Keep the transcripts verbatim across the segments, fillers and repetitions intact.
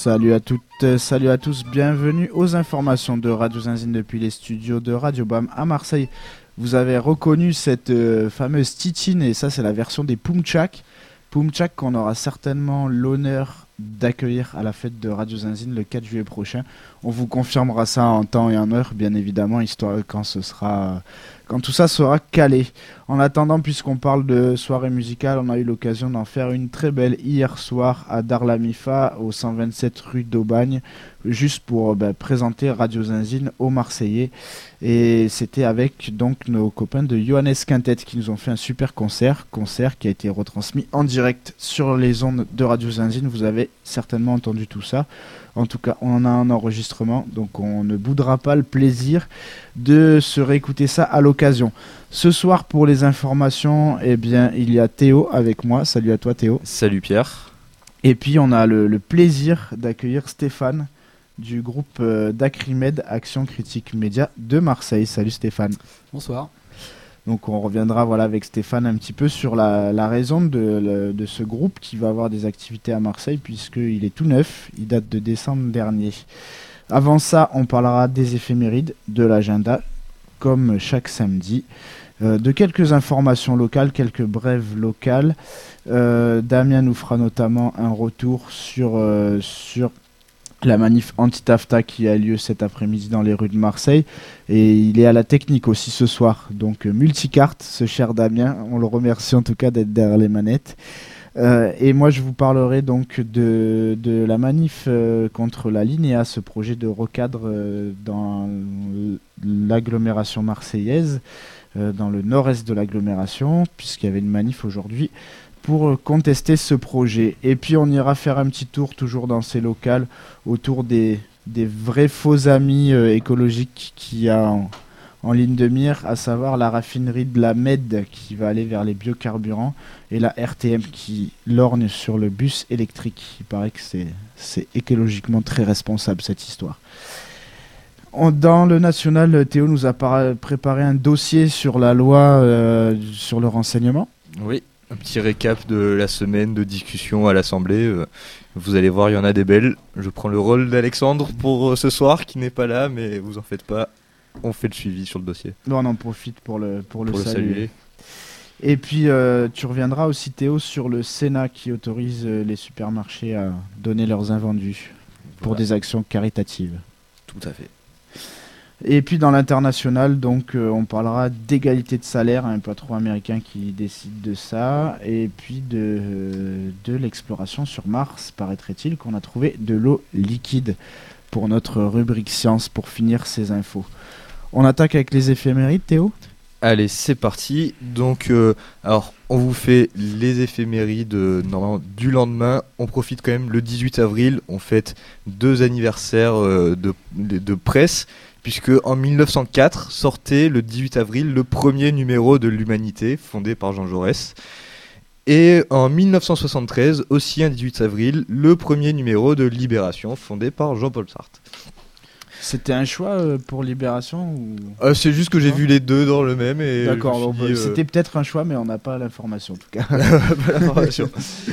Salut à toutes, euh, salut à tous, bienvenue aux informations de Radio Zinzine depuis les studios de Radio B A M à Marseille. Vous avez reconnu cette euh, fameuse titine et ça c'est la version des Poumtchak. Poumtchak qu'on aura certainement l'honneur d'accueillir à la fête de Radio Zinzine le quatre juillet prochain. On vous confirmera ça en temps et en heure bien évidemment, histoire quand ce sera... quand tout ça sera calé. En attendant, puisqu'on parle de soirée musicale, on a eu l'occasion d'en faire une très belle hier soir à Darlamifa, au cent vingt-sept rue d'Aubagne, juste pour bah, présenter Radio Zinzine aux Marseillais. Et c'était avec donc nos copains de Johannes Quintet qui nous ont fait un super concert, concert qui a été retransmis en direct sur les ondes de Radio Zinzine. Vous avez certainement entendu tout ça. En tout cas, on en a un enregistrement, donc on ne boudera pas le plaisir de se réécouter ça à l'occasion. Ce soir, pour les informations, eh bien, il y a Théo avec moi. Salut à toi, Théo. Salut Pierre. Et puis, on a le, le plaisir d'accueillir Stéphane du groupe euh, d'Acrimed, Action Critique Média de Marseille. Salut Stéphane. Bonsoir. Donc on reviendra voilà, avec Stéphane un petit peu sur la, la raison de, le, de ce groupe qui va avoir des activités à Marseille puisqu'il est tout neuf, il date de décembre dernier. Avant ça, on parlera des éphémérides, de l'agenda, comme chaque samedi, euh, de quelques informations locales, quelques brèves locales. Euh, Damien nous fera notamment un retour sur... Euh, sur la manif anti-TAFTA qui a lieu cet après-midi dans les rues de Marseille. Et il est à la technique aussi ce soir. Donc multicarte, ce cher Damien. On le remercie en tout cas d'être derrière les manettes. Euh, et moi je vous parlerai donc de, de la manif euh, contre la Linéa, ce projet de recadre euh, dans l'agglomération marseillaise, euh, dans le nord-est de l'agglomération, puisqu'il y avait une manif aujourd'hui pour contester ce projet. Et puis on ira faire un petit tour toujours dans ces locales autour des, des vrais faux amis euh, écologiques qu'il y a en, en ligne de mire, à savoir la raffinerie de la Med qui va aller vers les biocarburants et la R T M qui lorgne sur le bus électrique. Il paraît que c'est, c'est écologiquement très responsable cette histoire. On, dans le national, Théo nous a par- préparé un dossier sur la loi euh, sur le renseignement. Oui. Un petit récap de la semaine de discussion à l'Assemblée. Vous allez voir, il y en a des belles. Je prends le rôle d'Alexandre pour ce soir, qui n'est pas là, mais vous en faites pas. On fait le suivi sur le dossier. Non, on en profite pour le, pour le, pour saluer. le saluer. Et puis, euh, tu reviendras aussi, Théo, sur le Sénat qui autorise euh, les supermarchés à donner leurs invendus pour voilà. Des actions caritatives. Tout à fait. Et puis dans l'international, donc euh, on parlera d'égalité de salaire, un patron américain qui décide de ça, et puis de, euh, de l'exploration sur Mars, paraîtrait-il, qu'on a trouvé de l'eau liquide pour notre rubrique science, pour finir ces infos. On attaque avec les éphémérides, Théo ? Allez, c'est parti. Donc, euh, alors, on vous fait les éphémérides euh, normalement du lendemain. On profite quand même le dix-huit avril, on fête deux anniversaires euh, de, de, de presse. Puisque en mille neuf cent quatre sortait le dix-huit avril le premier numéro de l'Humanité, fondé par Jean Jaurès. Et en mille neuf cent soixante-treize, aussi un dix-huit avril, le premier numéro de Libération, fondé par Jean-Paul Sartre. C'était un choix euh, pour Libération ou... euh, C'est juste que j'ai vu les deux dans le même. Et d'accord, bon, dit, euh... c'était peut-être un choix, mais on n'a pas l'information en tout cas. pas l'information.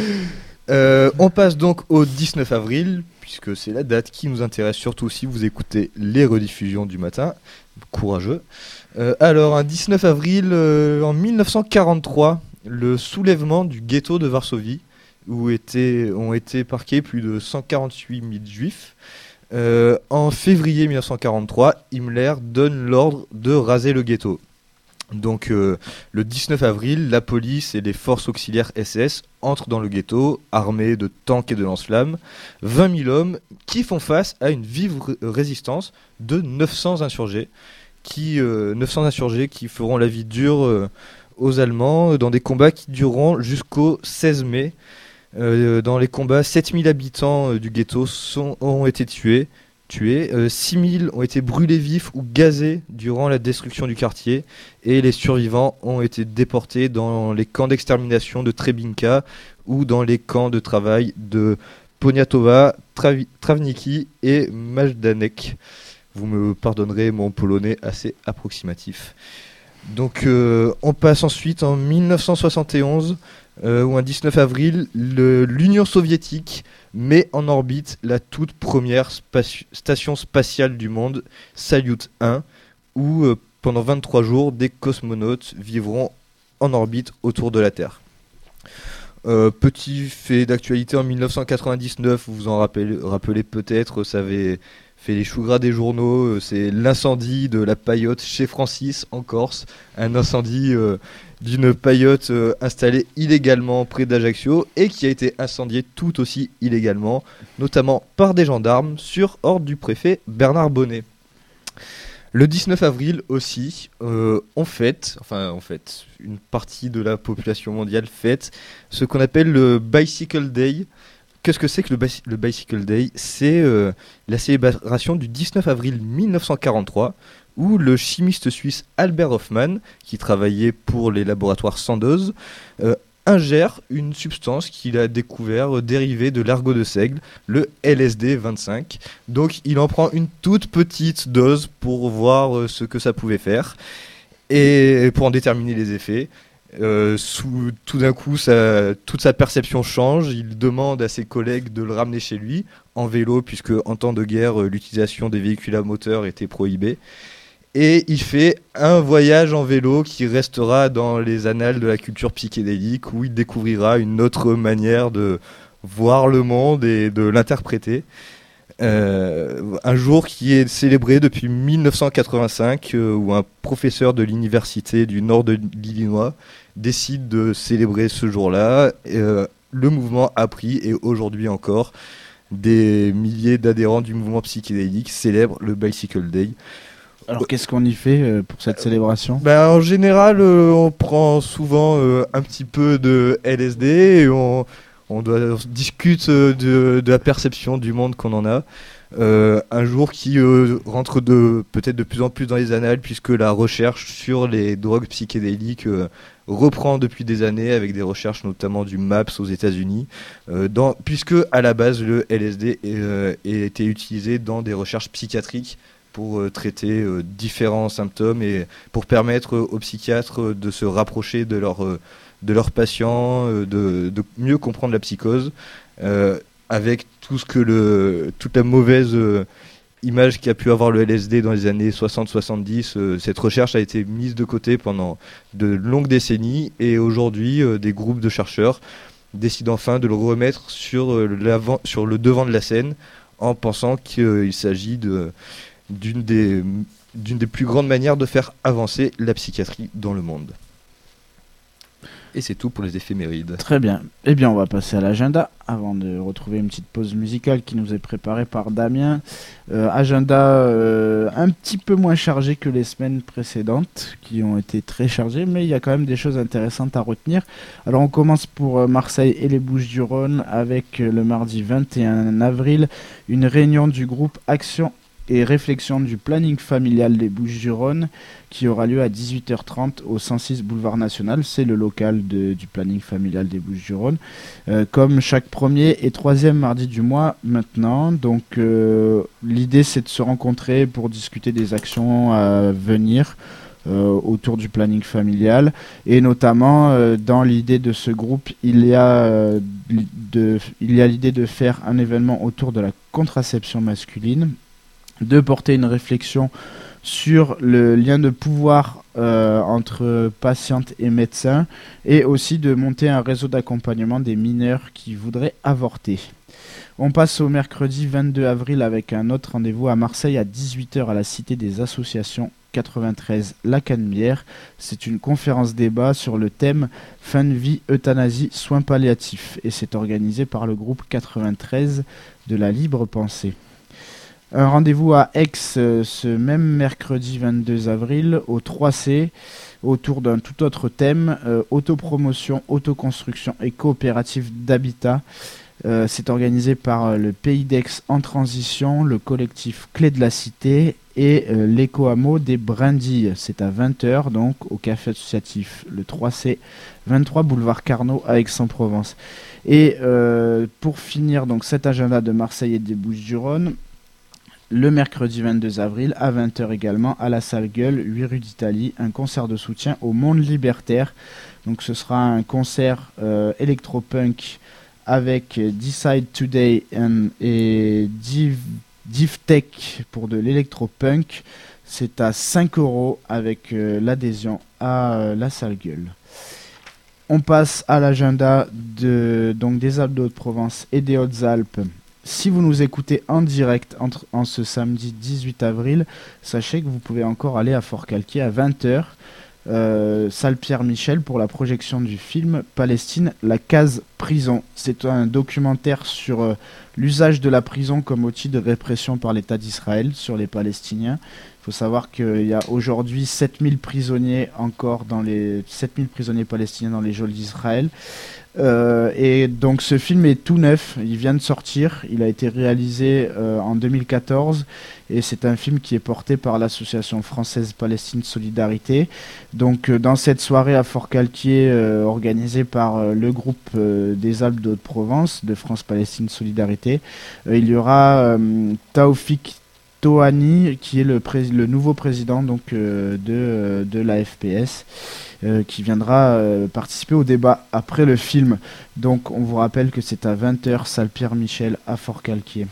euh, on passe donc au dix-neuf avril. Puisque c'est la date qui nous intéresse, surtout si vous écoutez les rediffusions du matin. Courageux. Euh, alors, un dix-neuf avril, euh, en mille neuf cent quarante-trois, le soulèvement du ghetto de Varsovie, où étaient, ont été parqués plus de cent quarante-huit mille juifs. Euh, en février mille neuf cent quarante-trois, Himmler donne l'ordre de raser le ghetto. Donc euh, le dix-neuf avril, la police et les forces auxiliaires S S entrent dans le ghetto, armés de tanks et de lance-flammes. vingt mille hommes qui font face à une vive r- résistance de neuf cents insurgés, qui, euh, neuf cents insurgés qui feront la vie dure euh, aux Allemands dans des combats qui dureront jusqu'au seize mai. Euh, dans les combats, sept mille habitants euh, du ghetto sont, ont été tués. tués. Euh, six mille ont été brûlés vifs ou gazés durant la destruction du quartier et les survivants ont été déportés dans les camps d'extermination de Treblinka ou dans les camps de travail de Poniatowa, Travi- Travniki et Majdanek. Vous me pardonnerez mon polonais assez approximatif. Donc euh, on passe ensuite en mille neuf cent soixante et onze euh, où un dix-neuf avril, le, l'Union soviétique met en orbite la toute première spati- station spatiale du monde, Salyut un, où euh, pendant vingt-trois jours, des cosmonautes vivront en orbite autour de la Terre. Euh, petit fait d'actualité, en dix-neuf cent quatre-vingt-dix-neuf, vous vous en rappelez, rappelez peut-être, ça avait fait les choux gras des journaux, euh, c'est l'incendie de la paillote chez Francis en Corse, un incendie euh, d'une paillote euh, installée illégalement près d'Ajaccio et qui a été incendiée tout aussi illégalement, notamment par des gendarmes sur ordre du préfet Bernard Bonnet. Le dix-neuf avril aussi, euh, on fête, enfin on fête, une partie de la population mondiale fête ce qu'on appelle le Bicycle Day. Qu'est-ce que c'est que le, bicy- le Bicycle Day ? C'est euh, la célébration du dix-neuf avril mille neuf cent quarante-trois où le chimiste suisse Albert Hofmann, qui travaillait pour les laboratoires Sandoz, euh, ingère une substance qu'il a découvert euh, dérivée de l'ergot de seigle, le L S D vingt-cinq. Donc il en prend une toute petite dose pour voir euh, ce que ça pouvait faire et pour en déterminer les effets. Euh, sous, tout d'un coup, ça, toute sa perception change. Il demande à ses collègues de le ramener chez lui en vélo, puisque en temps de guerre, euh, l'utilisation des véhicules à moteur était prohibée. Et il fait un voyage en vélo qui restera dans les annales de la culture psychédélique, où il découvrira une autre manière de voir le monde et de l'interpréter. Euh, un jour qui est célébré depuis mille neuf cent quatre-vingt-cinq, euh, où un professeur de l'université du nord de l'Illinois décide de célébrer ce jour-là. Euh, le mouvement a pris, et aujourd'hui encore, des milliers d'adhérents du mouvement psychédélique célèbrent le Bicycle Day. Alors qu'est-ce qu'on y fait euh, pour cette célébration ? Ben, en général, euh, on prend souvent euh, un petit peu de L S D et on, on, doit, on discute euh, de, de la perception du monde qu'on en a. Euh, un jour qui euh, rentre de, peut-être de plus en plus dans les annales, puisque la recherche sur les drogues psychédéliques euh, reprend depuis des années, avec des recherches notamment du MAPS aux États-Unis, euh, dans, puisque à la base le L S D est, euh, était utilisé dans des recherches psychiatriques pour euh, traiter euh, différents symptômes et pour permettre euh, aux psychiatres euh, de se rapprocher de, leur, euh, de leurs patients, euh, de, de mieux comprendre la psychose, euh, avec tout ce que le, toute la mauvaise euh, image qu'a pu avoir le L S D dans les années soixante soixante-dix. Euh, cette recherche a été mise de côté pendant de longues décennies et aujourd'hui, euh, des groupes de chercheurs décident enfin de le remettre sur, euh, l'avant, sur le devant de la scène en pensant qu'il s'agit de... D'une des, d'une des plus grandes manières de faire avancer la psychiatrie dans le monde. Et c'est tout pour les éphémérides. Très bien. Eh bien, on va passer à l'agenda avant de retrouver une petite pause musicale qui nous est préparée par Damien. Euh, agenda euh, un petit peu moins chargé que les semaines précédentes, qui ont été très chargées, mais il y a quand même des choses intéressantes à retenir. Alors, on commence pour euh, Marseille et les Bouches-du-Rhône avec euh, le mardi vingt et un avril, une réunion du groupe Action et réflexion du planning familial des Bouches-du-Rhône qui aura lieu à dix-huit heures trente au cent six boulevard National. C'est le local de, du planning familial des Bouches-du-Rhône. Euh, comme chaque premier et troisième mardi du mois maintenant. Donc euh, l'idée c'est de se rencontrer pour discuter des actions à venir euh, autour du planning familial. Et notamment euh, dans l'idée de ce groupe, il y a, euh, de, il y a l'idée de faire un événement autour de la contraception masculine, de porter une réflexion sur le lien de pouvoir euh, entre patientes et médecins et aussi de monter un réseau d'accompagnement des mineurs qui voudraient avorter. On passe au mercredi vingt-deux avril avec un autre rendez-vous à Marseille à dix-huit heures à la Cité des Associations quatre-vingt-treize La Canebière. C'est une conférence débat sur le thème fin de vie, euthanasie, soins palliatifs et c'est organisé par le groupe quatre-vingt-treize de la Libre Pensée. Un rendez-vous à Aix euh, ce même mercredi vingt-deux avril au trois C autour d'un tout autre thème, euh, autopromotion, autoconstruction et coopérative d'habitat. Euh, c'est organisé par euh, le Pays d'Aix en transition, le collectif Clé de la Cité et euh, l'éco-hameau des Brindilles. C'est à vingt heures donc au café associatif le trois C, vingt-trois boulevard Carnot à Aix-en-Provence. Et euh, pour finir donc cet agenda de Marseille et des Bouches-du-Rhône, le mercredi vingt-deux avril à vingt heures également à la salle Gueule, huit rue d'Italie, un concert de soutien au monde libertaire. Donc ce sera un concert euh, électropunk avec Decide Today and, et Div, Divtech pour de l'électropunk. C'est à cinq euros avec euh, l'adhésion à euh, la Sale Gueule. On passe à l'agenda de, donc des Alpes de Haute-Provence et des Hautes-Alpes. Si vous nous écoutez en direct entre, en ce samedi dix-huit avril, sachez que vous pouvez encore aller à Forcalquier à vingt heures, euh, salle Pierre-Michel, pour la projection du film Palestine, la case prison. C'est un documentaire sur euh, l'usage de la prison comme outil de répression par l'État d'Israël sur les Palestiniens. Il faut savoir qu'il y a aujourd'hui sept mille prisonniers encore dans les sept mille prisonniers palestiniens dans les geôles d'Israël. Euh, et donc ce film est tout neuf, il vient de sortir, il a été réalisé euh, en deux mille quatorze et c'est un film qui est porté par l'association française Palestine Solidarité. Donc euh, dans cette soirée à Forcalquier euh, organisée par euh, le groupe euh, des Alpes de Haute-Provence de France Palestine Solidarité, euh, il y aura euh, Taoufik Tohani qui est le, pré- le nouveau président donc, euh, de, euh, de la F P S. Euh, qui viendra euh, participer au débat après le film. Donc on vous rappelle que c'est à vingt heures, salle Pierre-Michel à Forcalquier.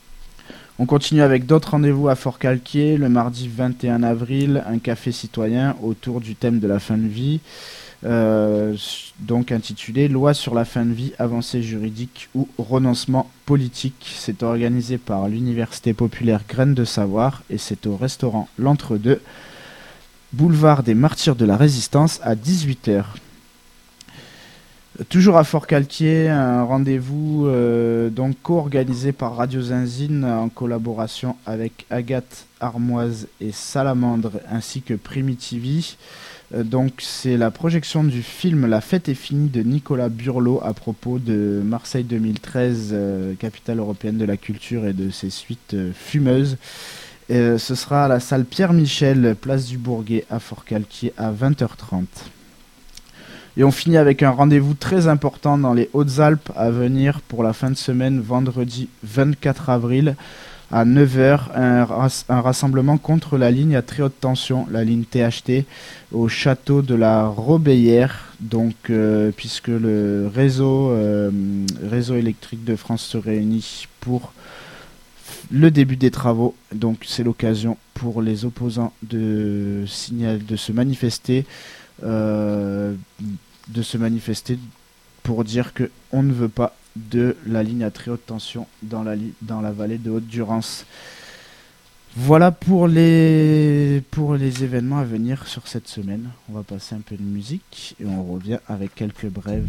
On continue avec d'autres rendez-vous à Forcalquier. Le mardi vingt et un avril, un café citoyen autour du thème de la fin de vie, euh, donc intitulé Loi sur la fin de vie, avancée juridique ou renoncement politique. C'est organisé par l'Université populaire Graines de Savoir et c'est au restaurant L'Entre-deux, boulevard des Martyrs de la Résistance à dix-huit heures. Toujours à Forcalquier, un rendez-vous euh, donc co-organisé par Radio Zinzine en collaboration avec Agathe Armoise et Salamandre ainsi que Primitivi. Euh, donc c'est la projection du film La fête est finie de Nicolas Burlot à propos de Marseille deux mille treize, euh, capitale européenne de la culture et de ses suites euh, fumeuses. Euh, ce sera à la salle Pierre-Michel, place du Bourguet à Forcalquier à vingt heures trente. Et on finit avec un rendez-vous très important dans les Hautes-Alpes à venir pour la fin de semaine, vendredi vingt-quatre avril à neuf heures, un, ras- un rassemblement contre la ligne à très haute tension, la ligne T H T, au château de la Robéyère, donc, euh, puisque le réseau, euh, réseau électrique de France se réunit pour le début des travaux. Donc c'est l'occasion pour les opposants de, signal, de se manifester, euh, de se manifester pour dire que on ne veut pas de la ligne à très haute tension dans la, li- dans la vallée de Haute-Durance. Voilà pour les, pour les événements à venir sur cette semaine. On va passer un peu de musique et on revient avec quelques brèves.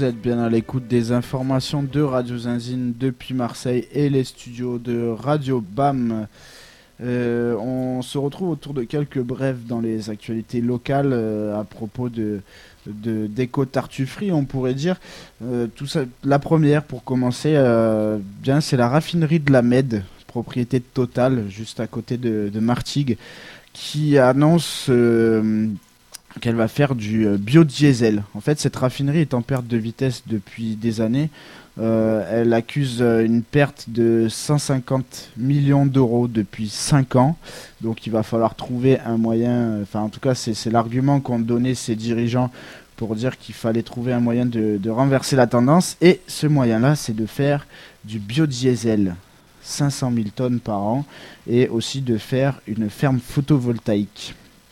êtes bien à l'écoute des informations de Radio Zinzine depuis Marseille et les studios de Radio B A M. Euh, on se retrouve autour de quelques brefs dans les actualités locales euh, à propos de, de d'éco-tartufferie, on pourrait dire. Euh, tout ça, la première, pour commencer, euh, bien, c'est la raffinerie de la Mède, propriété de Total, juste à côté de, de Martigues, qui annonce euh, qu'elle va faire du euh, biodiesel. En fait, cette raffinerie est en perte de vitesse depuis des années. Euh, elle accuse euh, une perte de cent cinquante millions d'euros depuis cinq ans. Donc il va falloir trouver un moyen, enfin en tout cas c'est, c'est l'argument qu'ont donné ces dirigeants pour dire qu'il fallait trouver un moyen de, de renverser la tendance. Et ce moyen-là, c'est de faire du biodiesel, cinq cent mille tonnes par an, et aussi de faire une ferme photovoltaïque.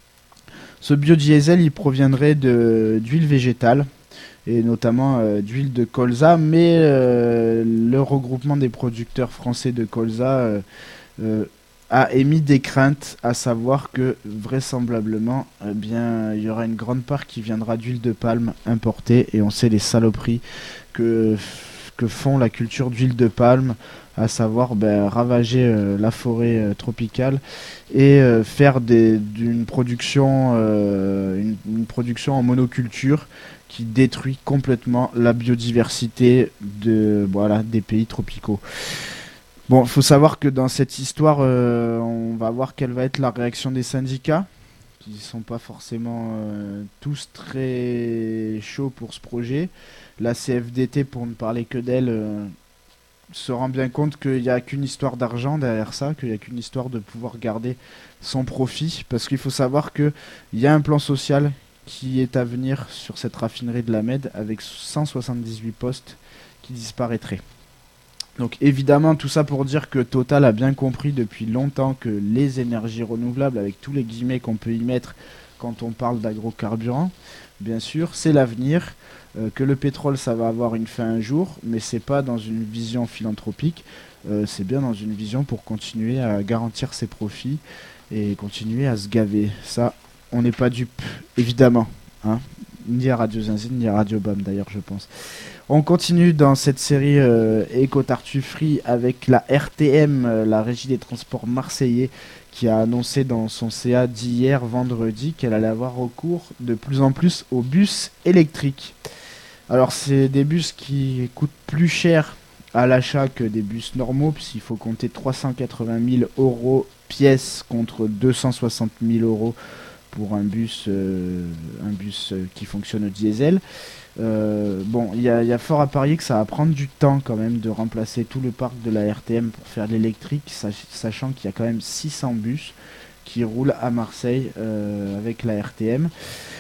Ce biodiesel, il proviendrait de, d'huile végétale, et notamment euh, d'huile de colza, mais euh, le regroupement des producteurs français de colza euh, euh, a émis des craintes, à savoir que vraisemblablement, eh bien, il y aura une grande part qui viendra d'huile de palme importée, et on sait les saloperies que, que font la culture d'huile de palme, à savoir ben, ravager euh, la forêt euh, tropicale et euh, faire des, d'une production, euh, une, une production en monoculture qui détruit complètement la biodiversité de, voilà, des pays tropicaux. Bon, il faut savoir que dans cette histoire, euh, on va voir quelle va être la réaction des syndicats, qui ne sont pas forcément euh, tous très chauds pour ce projet. La C F D T, pour ne parler que d'elle, euh, se rend bien compte qu'il n'y a qu'une histoire d'argent derrière ça, qu'il n'y a qu'une histoire de pouvoir garder son profit, parce qu'il faut savoir qu'il y a un plan social qui est à venir sur cette raffinerie de la Mède avec cent soixante-dix-huit postes qui disparaîtraient. Donc évidemment tout ça pour dire que Total a bien compris depuis longtemps que les énergies renouvelables, avec tous les guillemets qu'on peut y mettre quand on parle d'agrocarburants, bien sûr, c'est l'avenir, euh, que le pétrole ça va avoir une fin un jour, mais c'est pas dans une vision philanthropique, euh, c'est bien dans une vision pour continuer à garantir ses profits et continuer à se gaver. Ça, on n'est pas dupe, évidemment, hein, ni à Radio Zinzine, ni à Radio B A M d'ailleurs, je pense. On continue dans cette série euh, éco-tartufferie avec la R T M, euh, la Régie des Transports Marseillais, qui a annoncé dans son C A d'hier, vendredi, qu'elle allait avoir recours de plus en plus aux bus électriques. Alors, c'est des bus qui coûtent plus cher à l'achat que des bus normaux, puisqu'il faut compter trois cent quatre-vingt mille euros pièce contre deux cent soixante mille euros pour un bus, euh, un bus euh, qui fonctionne au diesel. Euh, bon, il y, y a fort à parier que ça va prendre du temps quand même de remplacer tout le parc de la R T M pour faire l'électrique, sach- sachant qu'il y a quand même six cents bus qui roulent à Marseille euh, avec la R T M.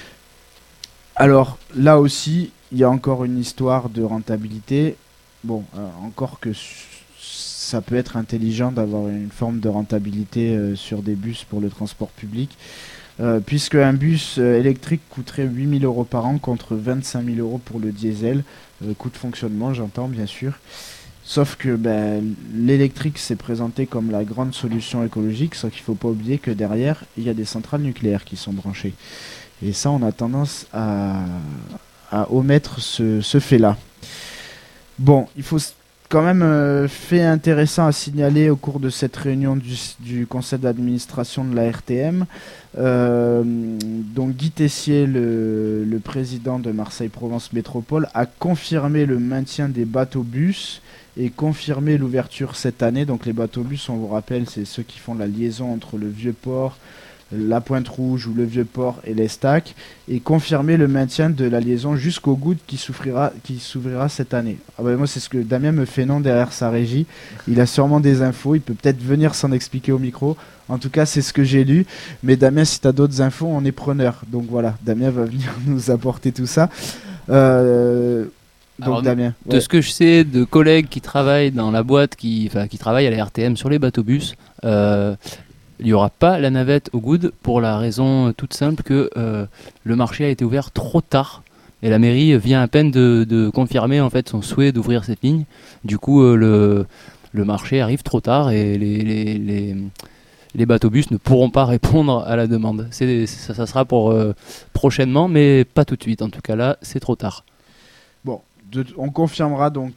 Alors là aussi, il y a encore une histoire de rentabilité. Bon, euh, encore que su- ça peut être intelligent d'avoir une forme de rentabilité euh, sur des bus pour le transport public. Euh, puisque un bus euh, électrique coûterait huit mille euros par an contre vingt-cinq mille euros pour le diesel. Euh, coût de fonctionnement, j'entends bien sûr. Sauf que ben, l'électrique s'est présenté comme la grande solution écologique, sauf qu'il ne faut pas oublier que derrière, il y a des centrales nucléaires qui sont branchées. Et ça, on a tendance à, à omettre ce, ce fait-là. Bon, il faut quand même euh, fait intéressant à signaler au cours de cette réunion du, du conseil d'administration de la R T M. Euh, donc Guy Tessier, le, le président de Marseille-Provence Métropole, a confirmé le maintien des bateaux-bus et confirmé l'ouverture cette année. Donc les bateaux-bus, on vous rappelle, c'est ceux qui font la liaison entre le Vieux-Port, la Pointe-Rouge ou le Vieux-Port et l'Estac, et confirmer le maintien de la liaison jusqu'au Goutte qui s'ouvrira, qui s'ouvrira cette année. Ah bah moi c'est ce que Damien me fait non derrière sa régie, il a sûrement des infos, il peut peut-être venir s'en expliquer au micro, en tout cas c'est ce que j'ai lu, mais Damien si tu as d'autres infos on est preneur, donc voilà, Damien va venir nous apporter tout ça. Euh... Donc Alors, Damien, de ouais. ce que je sais de collègues qui travaillent dans la boîte, qui, qui travaillent à la R T M sur les bateaux-bus, euh, il n'y aura pas la navette au Goude pour la raison toute simple que euh, le marché a été ouvert trop tard et la mairie vient à peine de, de confirmer en fait son souhait d'ouvrir cette ligne. Du coup, euh, le, le marché arrive trop tard et les, les, les, les bateaux-bus ne pourront pas répondre à la demande. C'est, ça, ça sera pour euh, prochainement, mais pas tout de suite. En tout cas là, c'est trop tard. Bon, de, on confirmera donc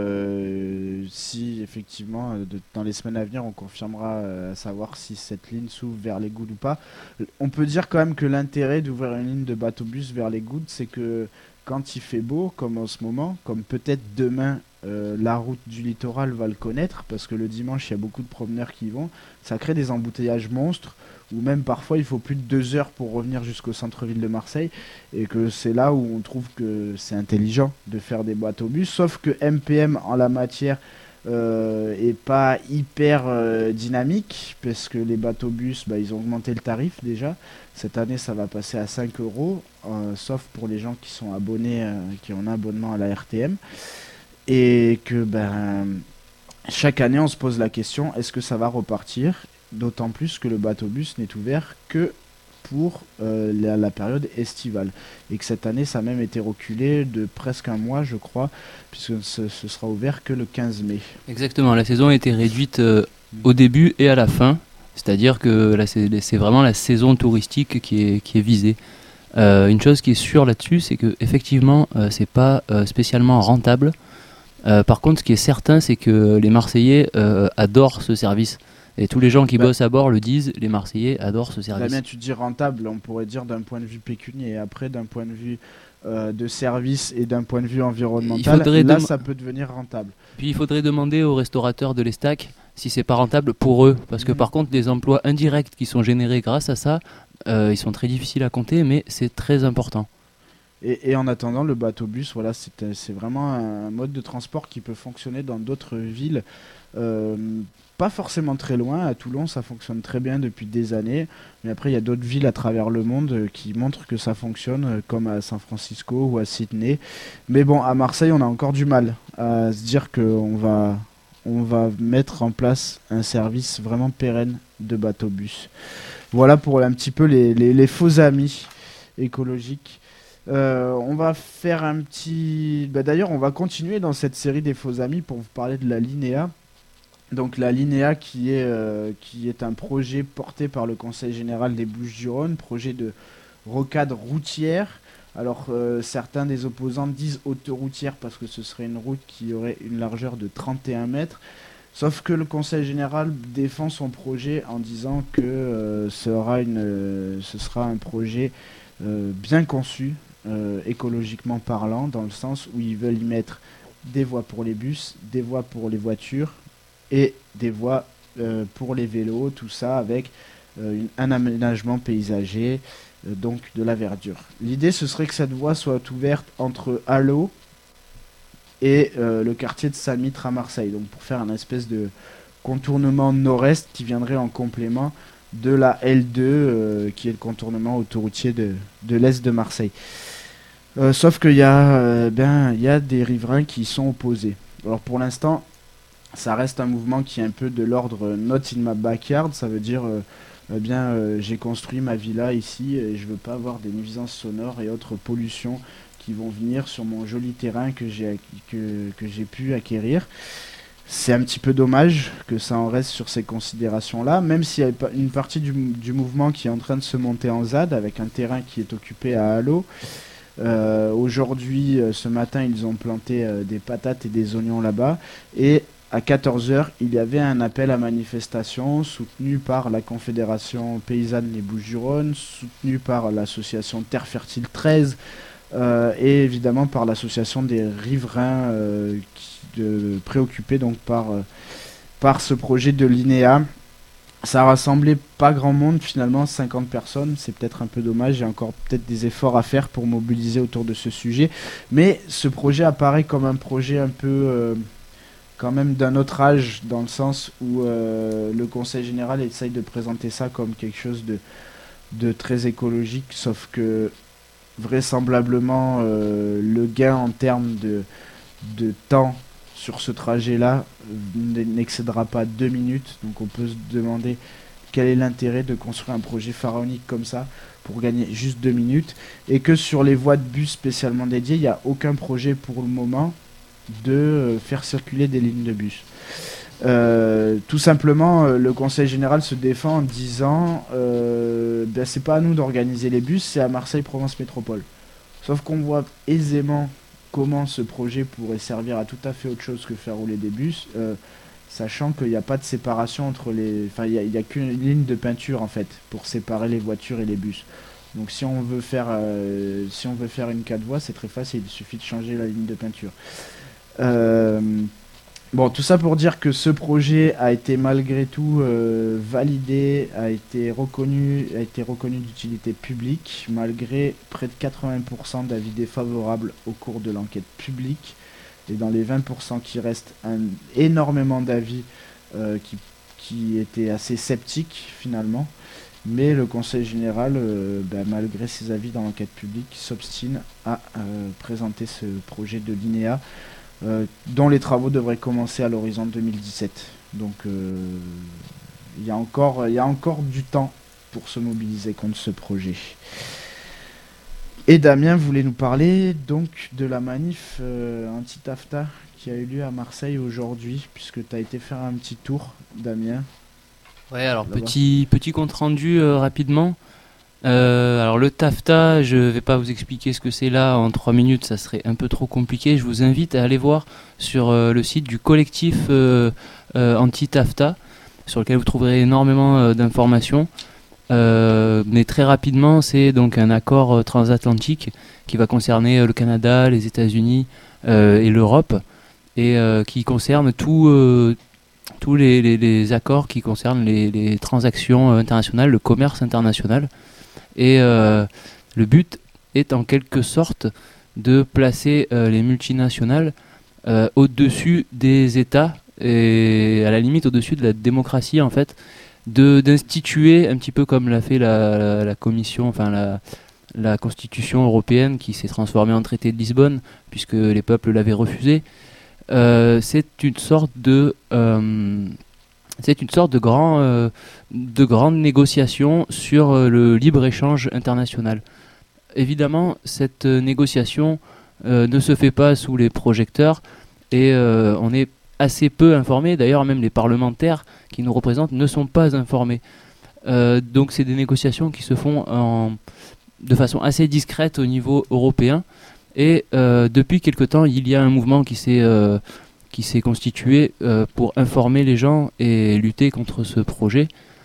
euh, si effectivement de, dans les semaines à venir on confirmera euh, à savoir si cette ligne s'ouvre vers les Goudes ou pas. On peut dire quand même que l'intérêt d'ouvrir une ligne de bateau-bus vers les Goudes, c'est que quand il fait beau, comme en ce moment, comme peut-être demain euh, la route du littoral va le connaître, parce que le dimanche il y a beaucoup de promeneurs qui y vont, ça crée des embouteillages monstres, ou même parfois il faut plus de deux heures pour revenir jusqu'au centre-ville de Marseille, et que c'est là où on trouve que c'est intelligent de faire des bateaux-bus, sauf que M P M en la matière euh, est pas hyper euh, dynamique, parce que les bateaux-bus, bah, ils ont augmenté le tarif déjà. Cette année, ça va passer à cinq euros, euh, sauf pour les gens qui sont abonnés, euh, qui ont un abonnement à la R T M. Et que ben, chaque année, on se pose la question, est-ce que ça va repartir? D'autant plus que le bateau-bus n'est ouvert que pour euh, la, la période estivale. Et que cette année, ça a même été reculé de presque un mois, je crois, puisque ce, ce sera ouvert que le quinze mai. Exactement, la saison a été réduite euh, au début et à la fin. C'est-à-dire que là, c'est, c'est vraiment la saison touristique qui est, qui est visée. Euh, une chose qui est sûre là-dessus, c'est que effectivement, euh, c'est pas euh, spécialement rentable. Euh, par contre, ce qui est certain, c'est que les Marseillais euh, adorent ce service. Et tous les gens qui bah, bossent à bord le disent, les Marseillais adorent ce service. Damien, tu dis rentable, on pourrait dire d'un point de vue pécunier, et après d'un point de vue euh, de service et d'un point de vue environnemental, là dem- ça peut devenir rentable. Puis il faudrait demander aux restaurateurs de l'Estac si c'est pas rentable pour eux, parce que mmh. par contre, les emplois indirects qui sont générés grâce à ça, euh, ils sont très difficiles à compter, mais c'est très important. Et, et en attendant, le bateau-bus, voilà, c'est, c'est vraiment un mode de transport qui peut fonctionner dans d'autres villes. Euh, pas forcément très loin, à Toulon ça fonctionne très bien depuis des années, mais après il y a d'autres villes à travers le monde euh, qui montrent que ça fonctionne, euh, comme à San Francisco ou à Sydney. Mais bon, à Marseille on a encore du mal à se dire qu'on va, on va mettre en place un service vraiment pérenne de bateau-bus. Voilà pour un petit peu les, les, les faux amis écologiques. Euh, on va faire un petit... Bah, d'ailleurs on va continuer dans cette série des faux amis pour vous parler de la Linéa. Donc la Linéa qui est, euh, qui est un projet porté par le Conseil général des Bouches-du-Rhône, projet de rocade routière. Alors euh, certains des opposants disent autoroutière parce que ce serait une route qui aurait une largeur de trente et un mètres. Sauf que le Conseil général défend son projet en disant que euh, ce, sera une, euh, ce sera un projet euh, bien conçu, euh, écologiquement parlant, dans le sens où ils veulent y mettre des voies pour les bus, des voies pour les voitures, et des voies euh, pour les vélos, tout ça avec euh, une, un aménagement paysager, euh, donc de la verdure. L'idée, ce serait que cette voie soit ouverte entre Allo et euh, le quartier de Saint-Mitre à Marseille, donc pour faire un espèce de contournement nord-est qui viendrait en complément de la L deux, euh, qui est le contournement autoroutier de, de l'est de Marseille. Euh, sauf qu'il y, euh, ben, y a des riverains qui y sont opposés. Alors pour l'instant, ça reste un mouvement qui est un peu de l'ordre not in my backyard, ça veut dire euh, eh bien euh, j'ai construit ma villa ici et je veux pas avoir des nuisances sonores et autres pollutions qui vont venir sur mon joli terrain que j'ai que, que j'ai pu acquérir. C'est un petit peu dommage que ça en reste sur ces considérations-là, même s'il y a une partie du, du mouvement qui est en train de se monter en Z A D avec un terrain qui est occupé à Allo. Euh, aujourd'hui, euh, ce matin, ils ont planté euh, des patates et des oignons là-bas, et à quatorze heures, il y avait un appel à manifestation soutenu par la Confédération Paysanne des Bouches-du-Rhône, soutenu par l'association Terre Fertile treize euh, et évidemment par l'association des riverains euh, qui, de, préoccupés donc par, euh, par ce projet de Linéa. Ça a rassemblé pas grand monde finalement, cinquante personnes, c'est peut-être un peu dommage, il y a encore peut-être des efforts à faire pour mobiliser autour de ce sujet, mais ce projet apparaît comme un projet un peu... Euh, quand même d'un autre âge, dans le sens où euh, le Conseil général essaye de présenter ça comme quelque chose de, de très écologique, sauf que vraisemblablement euh, le gain en termes de, de temps sur ce trajet-là euh, n'excédera pas deux minutes, donc on peut se demander quel est l'intérêt de construire un projet pharaonique comme ça pour gagner juste deux minutes, et que sur les voies de bus spécialement dédiées, il n'y a aucun projet pour le moment de euh, faire circuler des lignes de bus. Euh, tout simplement, euh, le Conseil général se défend en disant euh, ben, c'est pas à nous d'organiser les bus, c'est à Marseille Provence Métropole. Sauf qu'on voit aisément comment ce projet pourrait servir à tout à fait autre chose que faire rouler des bus, euh, sachant qu'il n'y a pas de séparation entre les... Enfin, il n'y a, a qu'une ligne de peinture, en fait, pour séparer les voitures et les bus. Donc si on veut faire, euh, si on veut faire une quatre voies, c'est très facile, il suffit de changer la ligne de peinture. Euh, bon, tout ça pour dire que ce projet a été malgré tout euh, validé, a été reconnu, a été reconnu d'utilité publique, malgré près de quatre-vingts pour cent d'avis défavorables au cours de l'enquête publique. Et dans les vingt pour cent qui restent, un, énormément d'avis euh, qui, qui étaient assez sceptiques finalement. Mais le Conseil général, euh, bah, malgré ses avis dans l'enquête publique, s'obstine à euh, présenter ce projet de Linéa, euh, dont les travaux devraient commencer à l'horizon deux mille dix-sept. Donc il euh, y a encore, y a encore du temps pour se mobiliser contre ce projet. Et Damien voulait nous parler donc de la manif euh, anti-TAFTA qui a eu lieu à Marseille aujourd'hui, puisque tu as été faire un petit tour, Damien. Ouais, alors petit, petit compte rendu euh, rapidement. Euh, alors le TAFTA, je vais pas vous expliquer ce que c'est là en trois minutes, ça serait un peu trop compliqué. Je vous invite à aller voir sur euh, le site du collectif euh, euh, anti-TAFTA, sur lequel vous trouverez énormément euh, d'informations. Euh, mais très rapidement, c'est donc un accord euh, transatlantique qui va concerner euh, le Canada, les États-Unis euh, et l'Europe, et euh, qui concerne tout... Euh, tous les, les, les accords qui concernent les, les transactions internationales, le commerce international. Et euh, le but est en quelque sorte de placer euh, les multinationales euh, au-dessus des États et à la limite au-dessus de la démocratie en fait, de, d'instituer un petit peu comme l'a fait la, la, la commission, enfin la, la Constitution européenne qui s'est transformée en traité de Lisbonne puisque les peuples l'avaient refusé. Euh, c'est une sorte de euh, c'est une sorte de grand euh, de grande négociation sur euh, le libre-échange international. Évidemment, cette euh, négociation euh, ne se fait pas sous les projecteurs et euh, on est assez peu informé. D'ailleurs, même les parlementaires qui nous représentent ne sont pas informés. Euh, donc, c'est des négociations qui se font en, de façon assez discrète au niveau européen. Et euh, depuis quelque temps, il y a un mouvement qui s'est, euh, qui s'est constitué euh, pour informer les gens et lutter contre ce projet,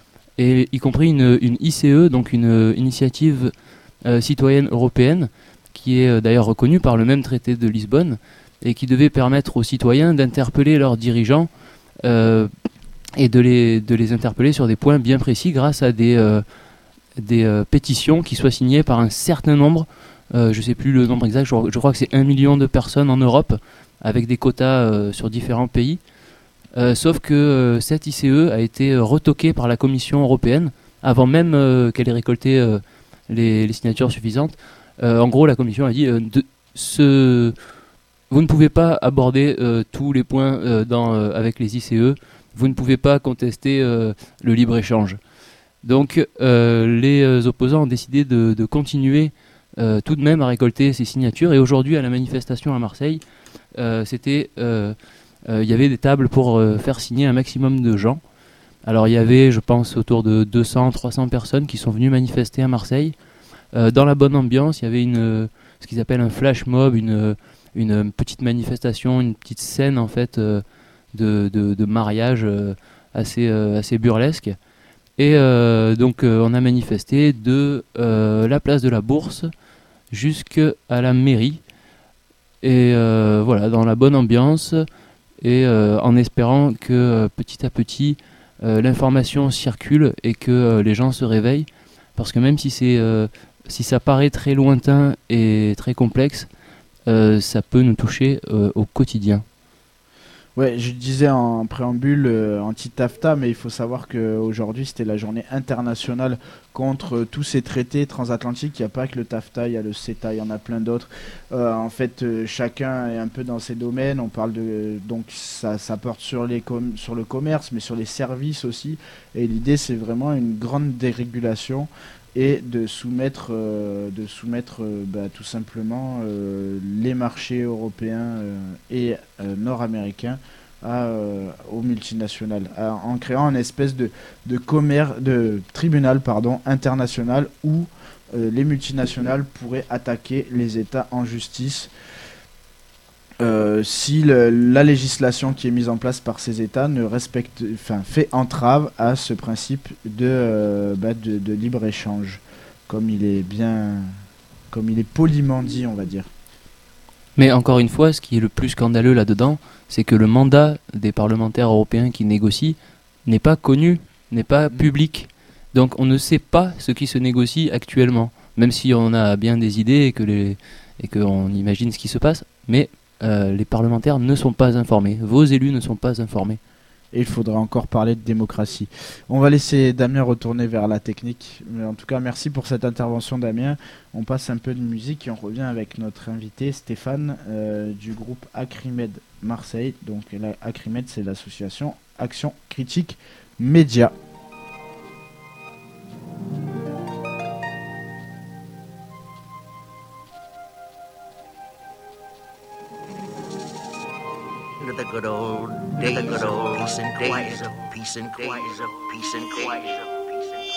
et y compris une, une I C E, donc une initiative euh, citoyenne européenne, qui est euh, d'ailleurs reconnue par le même traité de Lisbonne, et qui devait permettre aux citoyens d'interpeller leurs dirigeants euh, et de les, de les interpeller sur des points bien précis grâce à des, euh, des euh, pétitions qui soient signées par un certain nombre. Euh, je ne sais plus le nombre exact, je, je crois que c'est un million de personnes en Europe, avec des quotas euh, sur différents pays. Euh, sauf que euh, cette I C E a été euh, retoquée par la Commission européenne, avant même euh, qu'elle ait récolté euh, les, les signatures suffisantes. Euh, en gros, la Commission a dit euh, de, ce, vous ne pouvez pas aborder euh, tous les points euh, dans, euh, avec les I C E, vous ne pouvez pas contester euh, le libre-échange. Donc euh, les opposants ont décidé de, de continuer Euh, tout de même à récolter ces signatures, et aujourd'hui à la manifestation à Marseille euh, c'était euh, euh, il y avait des tables pour euh, faire signer un maximum de gens. Alors il y avait, je pense, autour de deux cents à trois cents personnes qui sont venues manifester à Marseille euh, dans la bonne ambiance. Il y avait une, ce qu'ils appellent un flash mob, une, une petite manifestation, une petite scène en fait euh, de, de, de mariage euh, assez, euh, assez burlesque. Et euh, donc euh, on a manifesté de euh, la place de la Bourse jusqu'à la mairie, et euh, voilà, dans la bonne ambiance, et euh, en espérant que euh, petit à petit euh, l'information circule et que euh, les gens se réveillent, parce que même si, c'est, euh, si ça paraît très lointain et très complexe, euh, ça peut nous toucher euh, au quotidien. Ouais, je disais en préambule euh, anti-TAFTA, mais il faut savoir qu'aujourd'hui c'était la journée internationale contre euh, tous ces traités transatlantiques. Il n'y a pas que le TAFTA, il y a le CETA, il y en a plein d'autres. Euh, en fait, euh, chacun est un peu dans ses domaines. On parle de, donc ça, ça porte sur, les com- sur le commerce, mais sur les services aussi. Et l'idée, c'est vraiment une grande dérégulation et de soumettre, euh, de soumettre euh, bah, tout simplement euh, les marchés européens euh, et euh, nord-américains à, euh, aux multinationales, à, en créant une espèce de, de, commerce, de tribunal pardon, international où euh, les multinationales pourraient attaquer les États en justice. euh, si le, la législation qui est mise en place par ces États ne respecte, enfin, fait entrave à ce principe de, euh, bah, de, de libre-échange, comme il est bien, comme il est poliment dit, on va dire. Mais encore une fois, ce qui est le plus scandaleux là-dedans, c'est que le mandat des parlementaires européens qui négocient n'est pas connu, n'est pas public. Donc on ne sait pas ce qui se négocie actuellement, même si on a bien des idées et que les et qu'on imagine ce qui se passe, mais euh, les parlementaires ne sont pas informés, vos élus ne sont pas informés. Et il faudra encore parler de démocratie. On va laisser Damien retourner vers la technique. Mais en tout cas, merci pour cette intervention, Damien. On passe un peu de musique et on revient avec notre invité Stéphane euh, du groupe Acrimed Marseille. Donc la Acrimed, c'est l'association Action Critique Média. The good old days, the good old peace and quiet, of peace and quiet, of peace and quiet, of peace and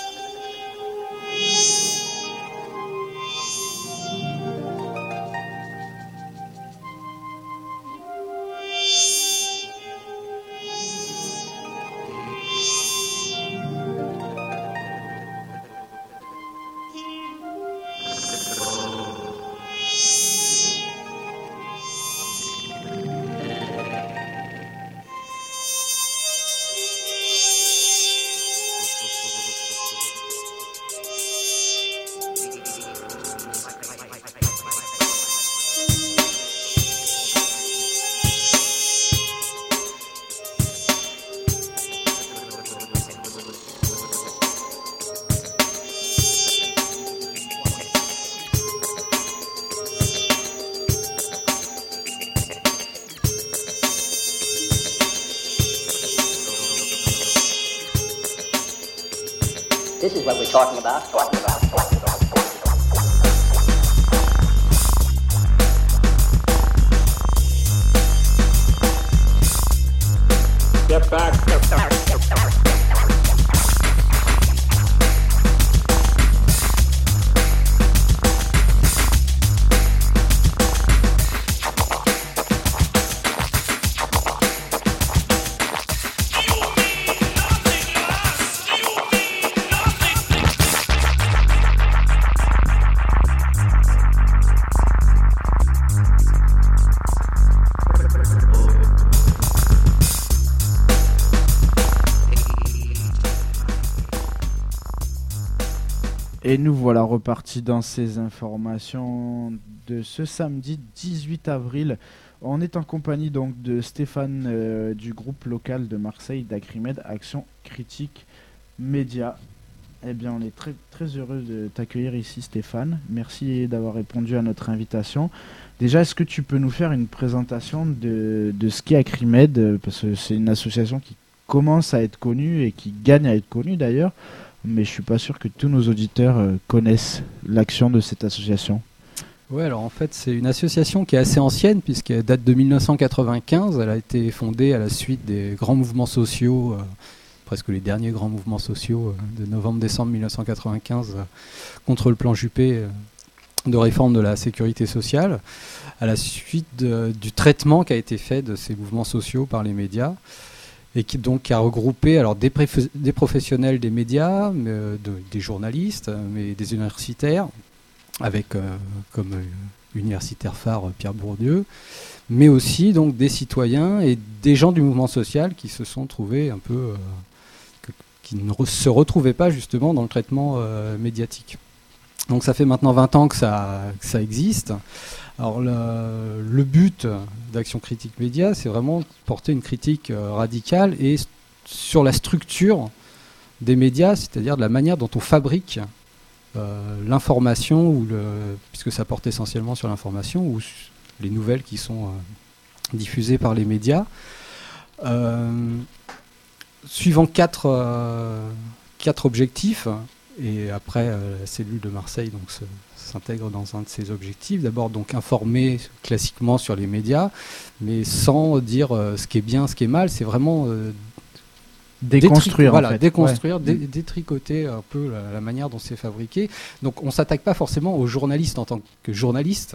This is what we're talking about, talking about, talking about. Get back, get back, get back. Et nous voilà repartis dans ces informations de ce samedi dix-huit avril. On est en compagnie donc de Stéphane euh, du groupe local de Marseille d'Acrimed Action Critique Média. Eh bien, on est très, très heureux de t'accueillir ici, Stéphane. Merci d'avoir répondu à notre invitation. Déjà, est-ce que tu peux nous faire une présentation de, de ce qu'est Acrimed, parce que c'est une association qui commence à être connue et qui gagne à être connue d'ailleurs, mais je suis pas sûr que tous nos auditeurs euh, connaissent l'action de cette association. Oui, alors en fait, c'est une association qui est assez ancienne, puisqu'elle date de mille neuf cent quatre-vingt-quinze. Elle a été fondée à la suite des grands mouvements sociaux, euh, presque les derniers grands mouvements sociaux euh, de novembre-décembre mille neuf cent quatre-vingt-quinze, euh, contre le plan Juppé euh, de réforme de la sécurité sociale, à la suite de, du traitement qui a été fait de ces mouvements sociaux par les médias, et qui donc a regroupé alors des, préf- des professionnels des médias, mais, euh, de, des journalistes, mais des universitaires, avec euh, comme euh, universitaire phare Pierre Bourdieu, mais aussi donc des citoyens et des gens du mouvement social qui se sont trouvés un peu, euh, que, qui ne re- se retrouvaient pas justement dans le traitement euh, médiatique. Donc ça fait maintenant vingt ans que ça, que ça existe. Alors le, le but d'Action Critique Média, c'est vraiment de porter une critique euh, radicale et st- sur la structure des médias, c'est-à-dire de la manière dont on fabrique euh, l'information, ou le, puisque ça porte essentiellement sur l'information, ou su- les nouvelles qui sont euh, diffusées par les médias, euh, suivant quatre, euh, quatre objectifs. Et après, euh, la cellule de Marseille donc, se, s'intègre dans un de ces objectifs. D'abord, donc informer classiquement sur les médias, mais sans dire euh, ce qui est bien, ce qui est mal. C'est vraiment euh, Déconstruire, détri- voilà, en fait. déconstruire, Ouais. dé- détricoter un peu la, la manière dont c'est fabriqué. Donc, on s'attaque pas forcément aux journalistes en tant que journalistes,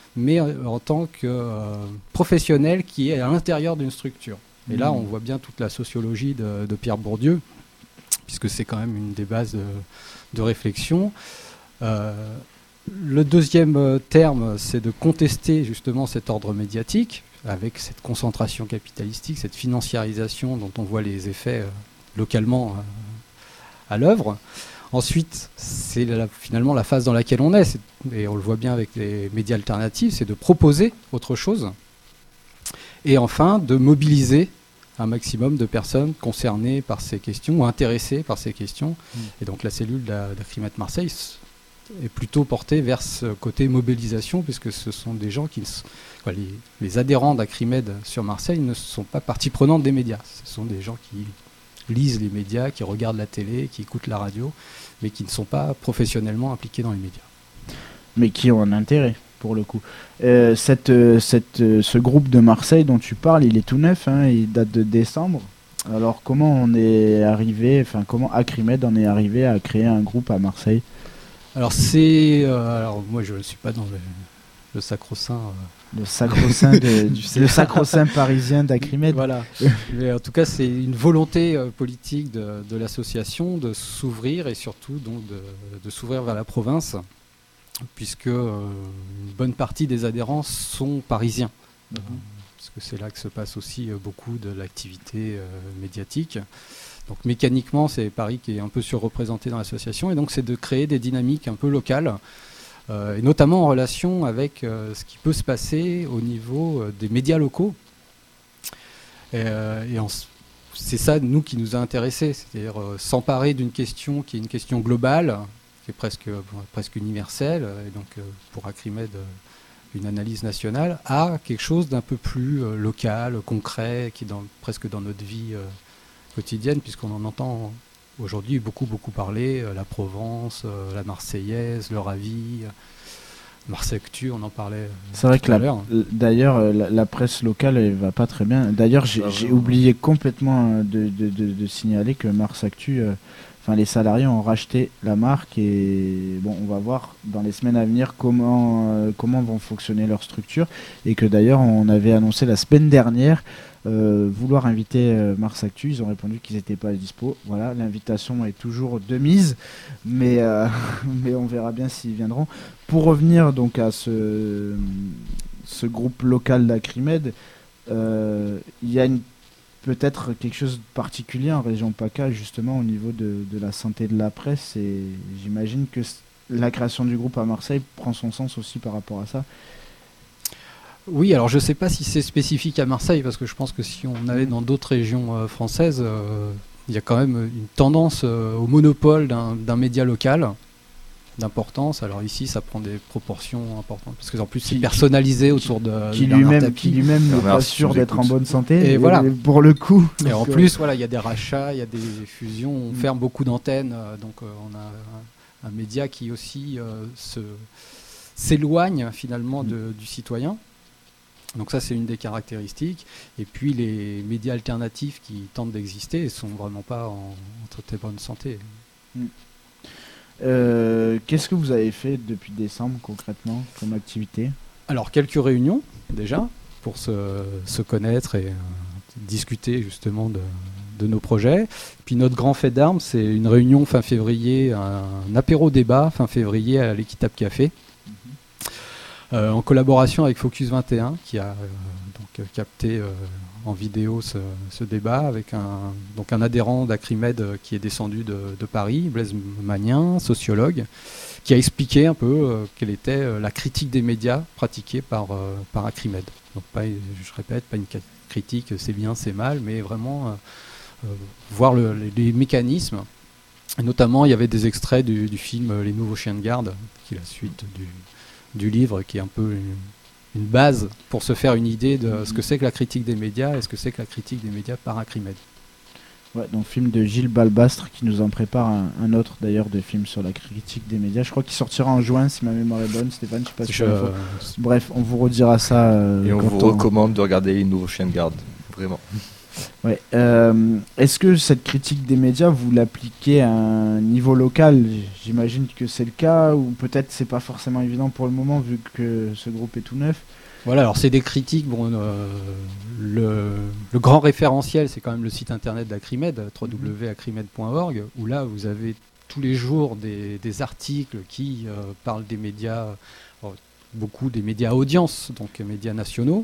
mais euh, en tant que euh, professionnel qui est à l'intérieur d'une structure. Et mmh. là, on voit bien toute la sociologie de, de Pierre Bourdieu, puisque c'est quand même une des bases de, de réflexion. Euh, le deuxième terme, c'est de contester justement cet ordre médiatique, avec cette concentration capitalistique, cette financiarisation dont on voit les effets euh, localement euh, à l'œuvre. Ensuite, c'est la, finalement la phase dans laquelle on est, c'est, et on le voit bien avec les médias alternatifs, c'est de proposer autre chose. Et enfin, de mobiliser un maximum de personnes concernées par ces questions ou intéressées par ces questions. Mmh. Et donc la cellule d'Acrimed Marseille est plutôt portée vers ce côté mobilisation, puisque ce sont des gens qui... Enfin, les, les adhérents d'Acrimed sur Marseille ne sont pas partie prenante des médias. Ce sont des gens qui lisent les médias, qui regardent la télé, qui écoutent la radio, mais qui ne sont pas professionnellement impliqués dans les médias. Mais qui ont un intérêt, pour le coup. Euh, cette, cette, ce groupe de Marseille dont tu parles, il est tout neuf, hein, il date de décembre. Alors comment on est arrivé, enfin comment Acrimed en est arrivé à créer un groupe à Marseille ? Alors c'est... Euh, alors moi je ne suis pas dans le, le sacro-saint... Euh, Le sacro-saint, de, du, le sacro-saint parisien d'Acrimed. Voilà. Mais en tout cas, c'est une volonté euh, politique de, de l'association de s'ouvrir et surtout donc de, de s'ouvrir vers la province, puisque euh, une bonne partie des adhérents sont parisiens. Mm-hmm. Euh, parce que c'est là que se passe aussi euh, beaucoup de l'activité euh, médiatique. Donc mécaniquement, c'est Paris qui est un peu surreprésenté dans l'association, et donc c'est de créer des dynamiques un peu locales. Euh, et notamment en relation avec euh, ce qui peut se passer au niveau euh, des médias locaux. Et, euh, et en, c'est ça, nous, qui nous a intéressés, c'est-à-dire euh, s'emparer d'une question qui est une question globale, qui est presque, euh, presque universelle, et donc euh, pour Acrimed, euh, une analyse nationale, à quelque chose d'un peu plus euh, local, concret, qui est dans, presque dans notre vie euh, quotidienne, puisqu'on en entend aujourd'hui beaucoup beaucoup parler, euh, la Provence, euh, la Marseillaise, le Ravi, euh, Marseille Actu, on en parlait euh, c'est vrai tout que à la, l'heure. d'ailleurs euh, la, la presse locale elle va pas très bien. D'ailleurs j'ai, Ah, j'ai vraiment. oublié complètement de, de, de, de signaler que Mars Actu, enfin euh, les salariés ont racheté la marque, et bon on va voir dans les semaines à venir comment euh, comment vont fonctionner leurs structures, et que d'ailleurs on avait annoncé la semaine dernière Euh, vouloir inviter euh, Mars Actu. Ils ont répondu qu'ils n'étaient pas dispo. Voilà, l'invitation est toujours de mise, mais, euh, mais on verra bien s'ils viendront. Pour revenir donc à ce, ce groupe local d'Acrimed, euh, il y a une, peut-être quelque chose de particulier en région PACA, justement au niveau de, de la santé de la presse, et j'imagine que la création du groupe à Marseille prend son sens aussi par rapport à ça. Oui, alors je ne sais pas si c'est spécifique à Marseille, parce que je pense que si on allait dans d'autres régions euh, françaises, euh, il y a quand même une tendance euh, au monopole d'un, d'un média local d'importance. Alors ici, ça prend des proportions importantes, parce qu'en plus, c'est personnalisé autour de, qui de Bernard lui-même, Tapie. qui lui-même n'est Bernard, pas si sûr tu d'être en écoutes. bonne santé, Et et voilà. pour le coup. Et en Donc, plus, voilà, il y a des rachats, il y a des fusions, on Mm. ferme beaucoup d'antennes, euh, donc euh, on a un, un média qui aussi euh, se, s'éloigne finalement de, du citoyen. Donc ça, c'est une des caractéristiques. Et puis les médias alternatifs qui tentent d'exister ne sont vraiment pas en, en très bonne santé. Euh, qu'est-ce que vous avez fait depuis décembre concrètement comme activité ? Alors quelques réunions déjà pour se, se connaître et euh, discuter justement de, de nos projets. Puis notre grand fait d'armes, c'est une réunion fin février, un apéro débat fin février à l'Équitable Café. Euh, en collaboration avec Focus vingt et un, qui a euh, donc, euh, capté euh, en vidéo ce, ce débat, avec un, donc un adhérent d'Acrimed euh, qui est descendu de, de Paris, Blaise Magnin, sociologue, qui a expliqué un peu euh, quelle était euh, la critique des médias pratiquée par, euh, par Acrimed. Donc pas, je répète, pas une critique c'est bien, c'est mal, mais vraiment euh, euh, voir le, les, les mécanismes. Et notamment, il y avait des extraits du, du film Les Nouveaux Chiens de Garde, qui est la suite du... du livre, qui est un peu une, une base pour se faire une idée de ce que c'est que la critique des médias et ce que c'est que la critique des médias par Acrimed. Ouais, donc film de Gilles Balbastre qui nous en prépare un, un autre d'ailleurs de film sur la critique des médias. Je crois qu'il sortira en juin si ma mémoire est bonne. Stéphane, je sais pas si Je, tu as Bref, on vous redira ça. Euh, Et on quand vous recommande de regarder Les Nouveaux Chiens de Garde, vraiment. Ouais. Euh, est-ce que cette critique des médias, vous l'appliquez à un niveau local? J'imagine que c'est le cas, ou peut-être c'est pas forcément évident pour le moment vu que ce groupe est tout neuf. Voilà, alors c'est des critiques. Bon, euh, le, le grand référentiel, c'est quand même le site internet d'Acrimed, w w w point acrimed point org, où là, vous avez tous les jours des, des articles qui euh, parlent des médias, euh, beaucoup des médias à audience, donc médias nationaux.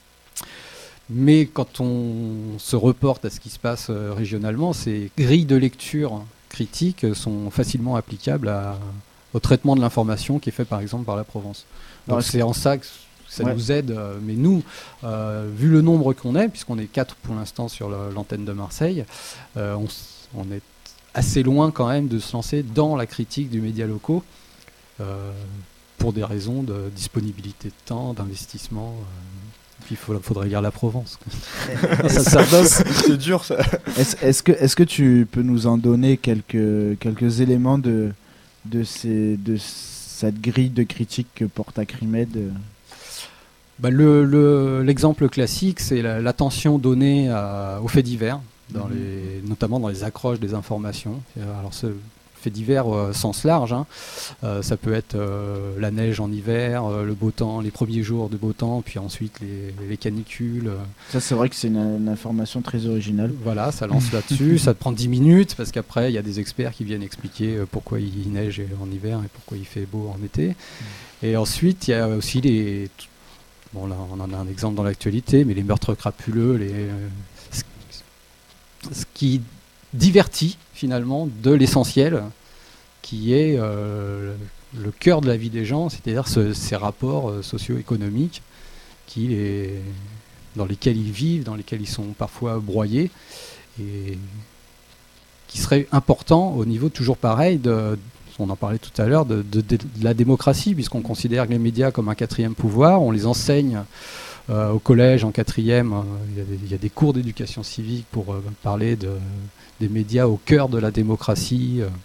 Mais quand on se reporte à ce qui se passe euh, régionalement, ces grilles de lecture critiques sont facilement applicables à, au traitement de l'information qui est fait par exemple par la Provence. Donc Alors, c'est en ça que ça ouais. nous aide. euh, mais nous, euh, vu le nombre qu'on est, puisqu'on est quatre pour l'instant sur le- l'antenne de Marseille, euh, on, s- on est assez loin quand même de se lancer dans la critique du média locaux euh, pour des raisons de disponibilité de temps, d'investissement. euh, Puis il faut- faudrait lire la Provence. quoi. Sacerdoce. C'est dur ça. Est-ce, est-ce que, est-ce que tu peux nous en donner quelques, quelques éléments de, de, ces, de cette grille de critique que porte Acrimed euh Bah, le- le- l'exemple classique, c'est la- l'attention donnée à- aux faits divers, dans Mhm. les, notamment dans les accroches des informations. Euh, Alors, ce fait divers au sens large, hein. Euh, ça peut être euh, la neige en hiver, euh, le beau temps, les premiers jours de beau temps, puis ensuite les, les canicules. euh, Ça, c'est vrai que c'est une, une information très originale. Voilà, ça lance là-dessus. Ça te prend dix minutes parce qu'après, il y a des experts qui viennent expliquer euh, pourquoi il neige en hiver et pourquoi il fait beau en été. Et ensuite, il y a aussi les. Bon, là, on en a un exemple dans l'actualité, mais les meurtres crapuleux, les, euh, ce, ce qui divertit finalement de l'essentiel, qui est euh, le cœur de la vie des gens, c'est-à-dire ce- ces rapports euh, socio-économiques qui les- dans lesquels ils vivent, dans lesquels ils sont parfois broyés, et qui serait important au niveau toujours pareil de, on en parlait tout à l'heure, de, de- de la démocratie, puisqu'on considère les médias comme un quatrième pouvoir, on les enseigne euh, au collège en quatrième, euh, il y a des- il y, a des cours d'éducation civique pour euh, parler de, des médias au cœur de la démocratie, euh,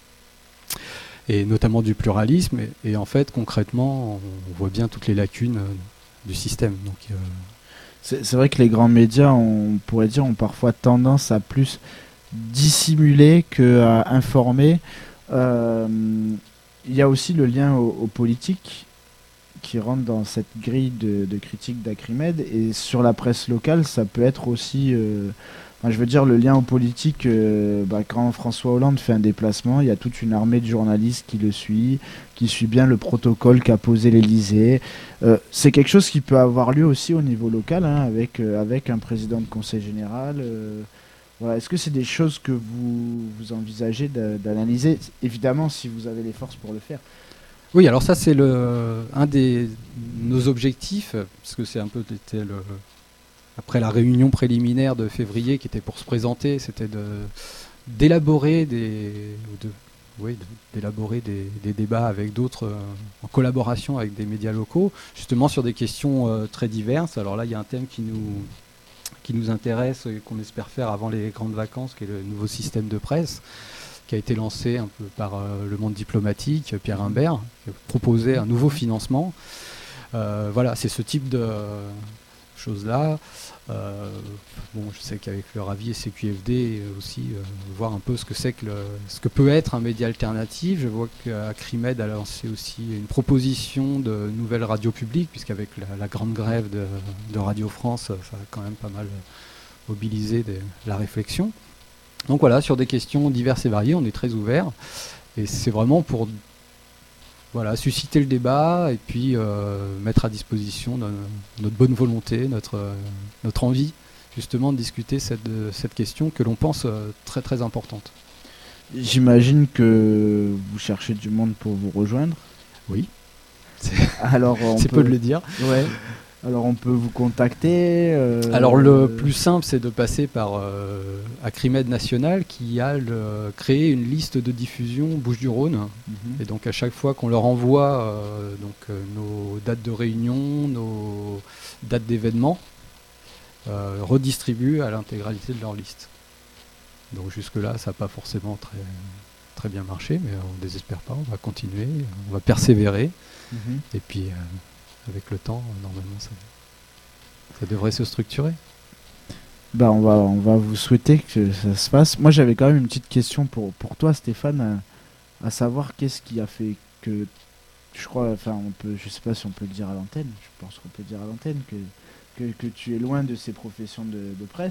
et notamment du pluralisme, et, et en fait concrètement on voit bien toutes les lacunes euh, du système. Donc, euh, C'est, c'est vrai que les grands médias, on pourrait dire, ont parfois tendance à plus dissimuler qu'à informer. Euh, Il y a aussi le lien au, au politique qui rentre dans cette grille de, de critique d'Acrimed, et sur la presse locale, ça peut être aussi, euh, enfin, je veux dire, le lien au politique. Euh, bah, quand François Hollande fait un déplacement, il y a toute une armée de journalistes qui le suit, qui suit bien le protocole qu'a posé l'Élysée. Euh, c'est quelque chose qui peut avoir lieu aussi au niveau local, hein, avec, euh, avec un président de conseil général. euh, Voilà. Est-ce que c'est des choses que vous, vous envisagez d'a- d'analyser, évidemment, si vous avez les forces pour le faire? Oui, alors ça c'est le un des nos objectifs, parce que c'est un peu c'était le après la réunion préliminaire de février qui était pour se présenter, c'était de d'élaborer des ou de oui, de- d'élaborer des, des débats avec d'autres euh, en collaboration avec des médias locaux, justement sur des questions euh, très diverses. Alors là, il y a un thème qui nous qui nous intéresse et qu'on espère faire avant les grandes vacances, qui est le nouveau système de presse, qui a été lancé un peu par euh, le monde diplomatique, Pierre Imbert, qui a proposé un nouveau financement. Euh, voilà, c'est ce type de euh, choses-là. Euh, bon, je sais qu'avec le Ravi et C Q F D aussi, euh, voir un peu ce que c'est que le, ce que peut être un média alternatif. Je vois qu'Acrimed a lancé aussi une proposition de nouvelle radio publique, puisqu'avec la, la grande grève de, de Radio France, ça a quand même pas mal mobilisé des- la réflexion. Donc voilà, sur des questions diverses et variées, on est très ouvert, et c'est vraiment pour voilà, susciter le débat et puis euh, mettre à disposition no- notre bonne volonté, notre, euh, notre envie justement de discuter cette, de cette question que l'on pense euh, très très importante. J'imagine que vous cherchez du monde pour vous rejoindre. Oui. Alors, on C'est peut... peu de le dire. Ouais. Alors, on peut vous contacter. euh, Alors le plus simple, c'est de passer par euh, Acrimed National, qui a le- créé une liste de diffusion Bouches-du-Rhône. Mhm. Et donc à chaque fois qu'on leur envoie euh, donc, euh, nos dates de réunion, nos dates d'événements, euh, redistribue à l'intégralité de leur liste. Donc jusque-là, ça n'a pas forcément très, très bien marché, mais on ne désespère pas, on va continuer, on va persévérer. Mhm. Et puis euh, avec le temps, normalement, ça, ça devrait se structurer. Bah, on va, on va vous souhaiter que ça se fasse. Moi, j'avais quand même une petite question pour, pour toi, Stéphane, à, à savoir qu'est-ce qui a fait que, je crois, enfin, on peut, je sais pas si on peut le dire à l'antenne, je pense qu'on peut le dire à l'antenne, que, que, que tu es loin de ces professions de, de presse.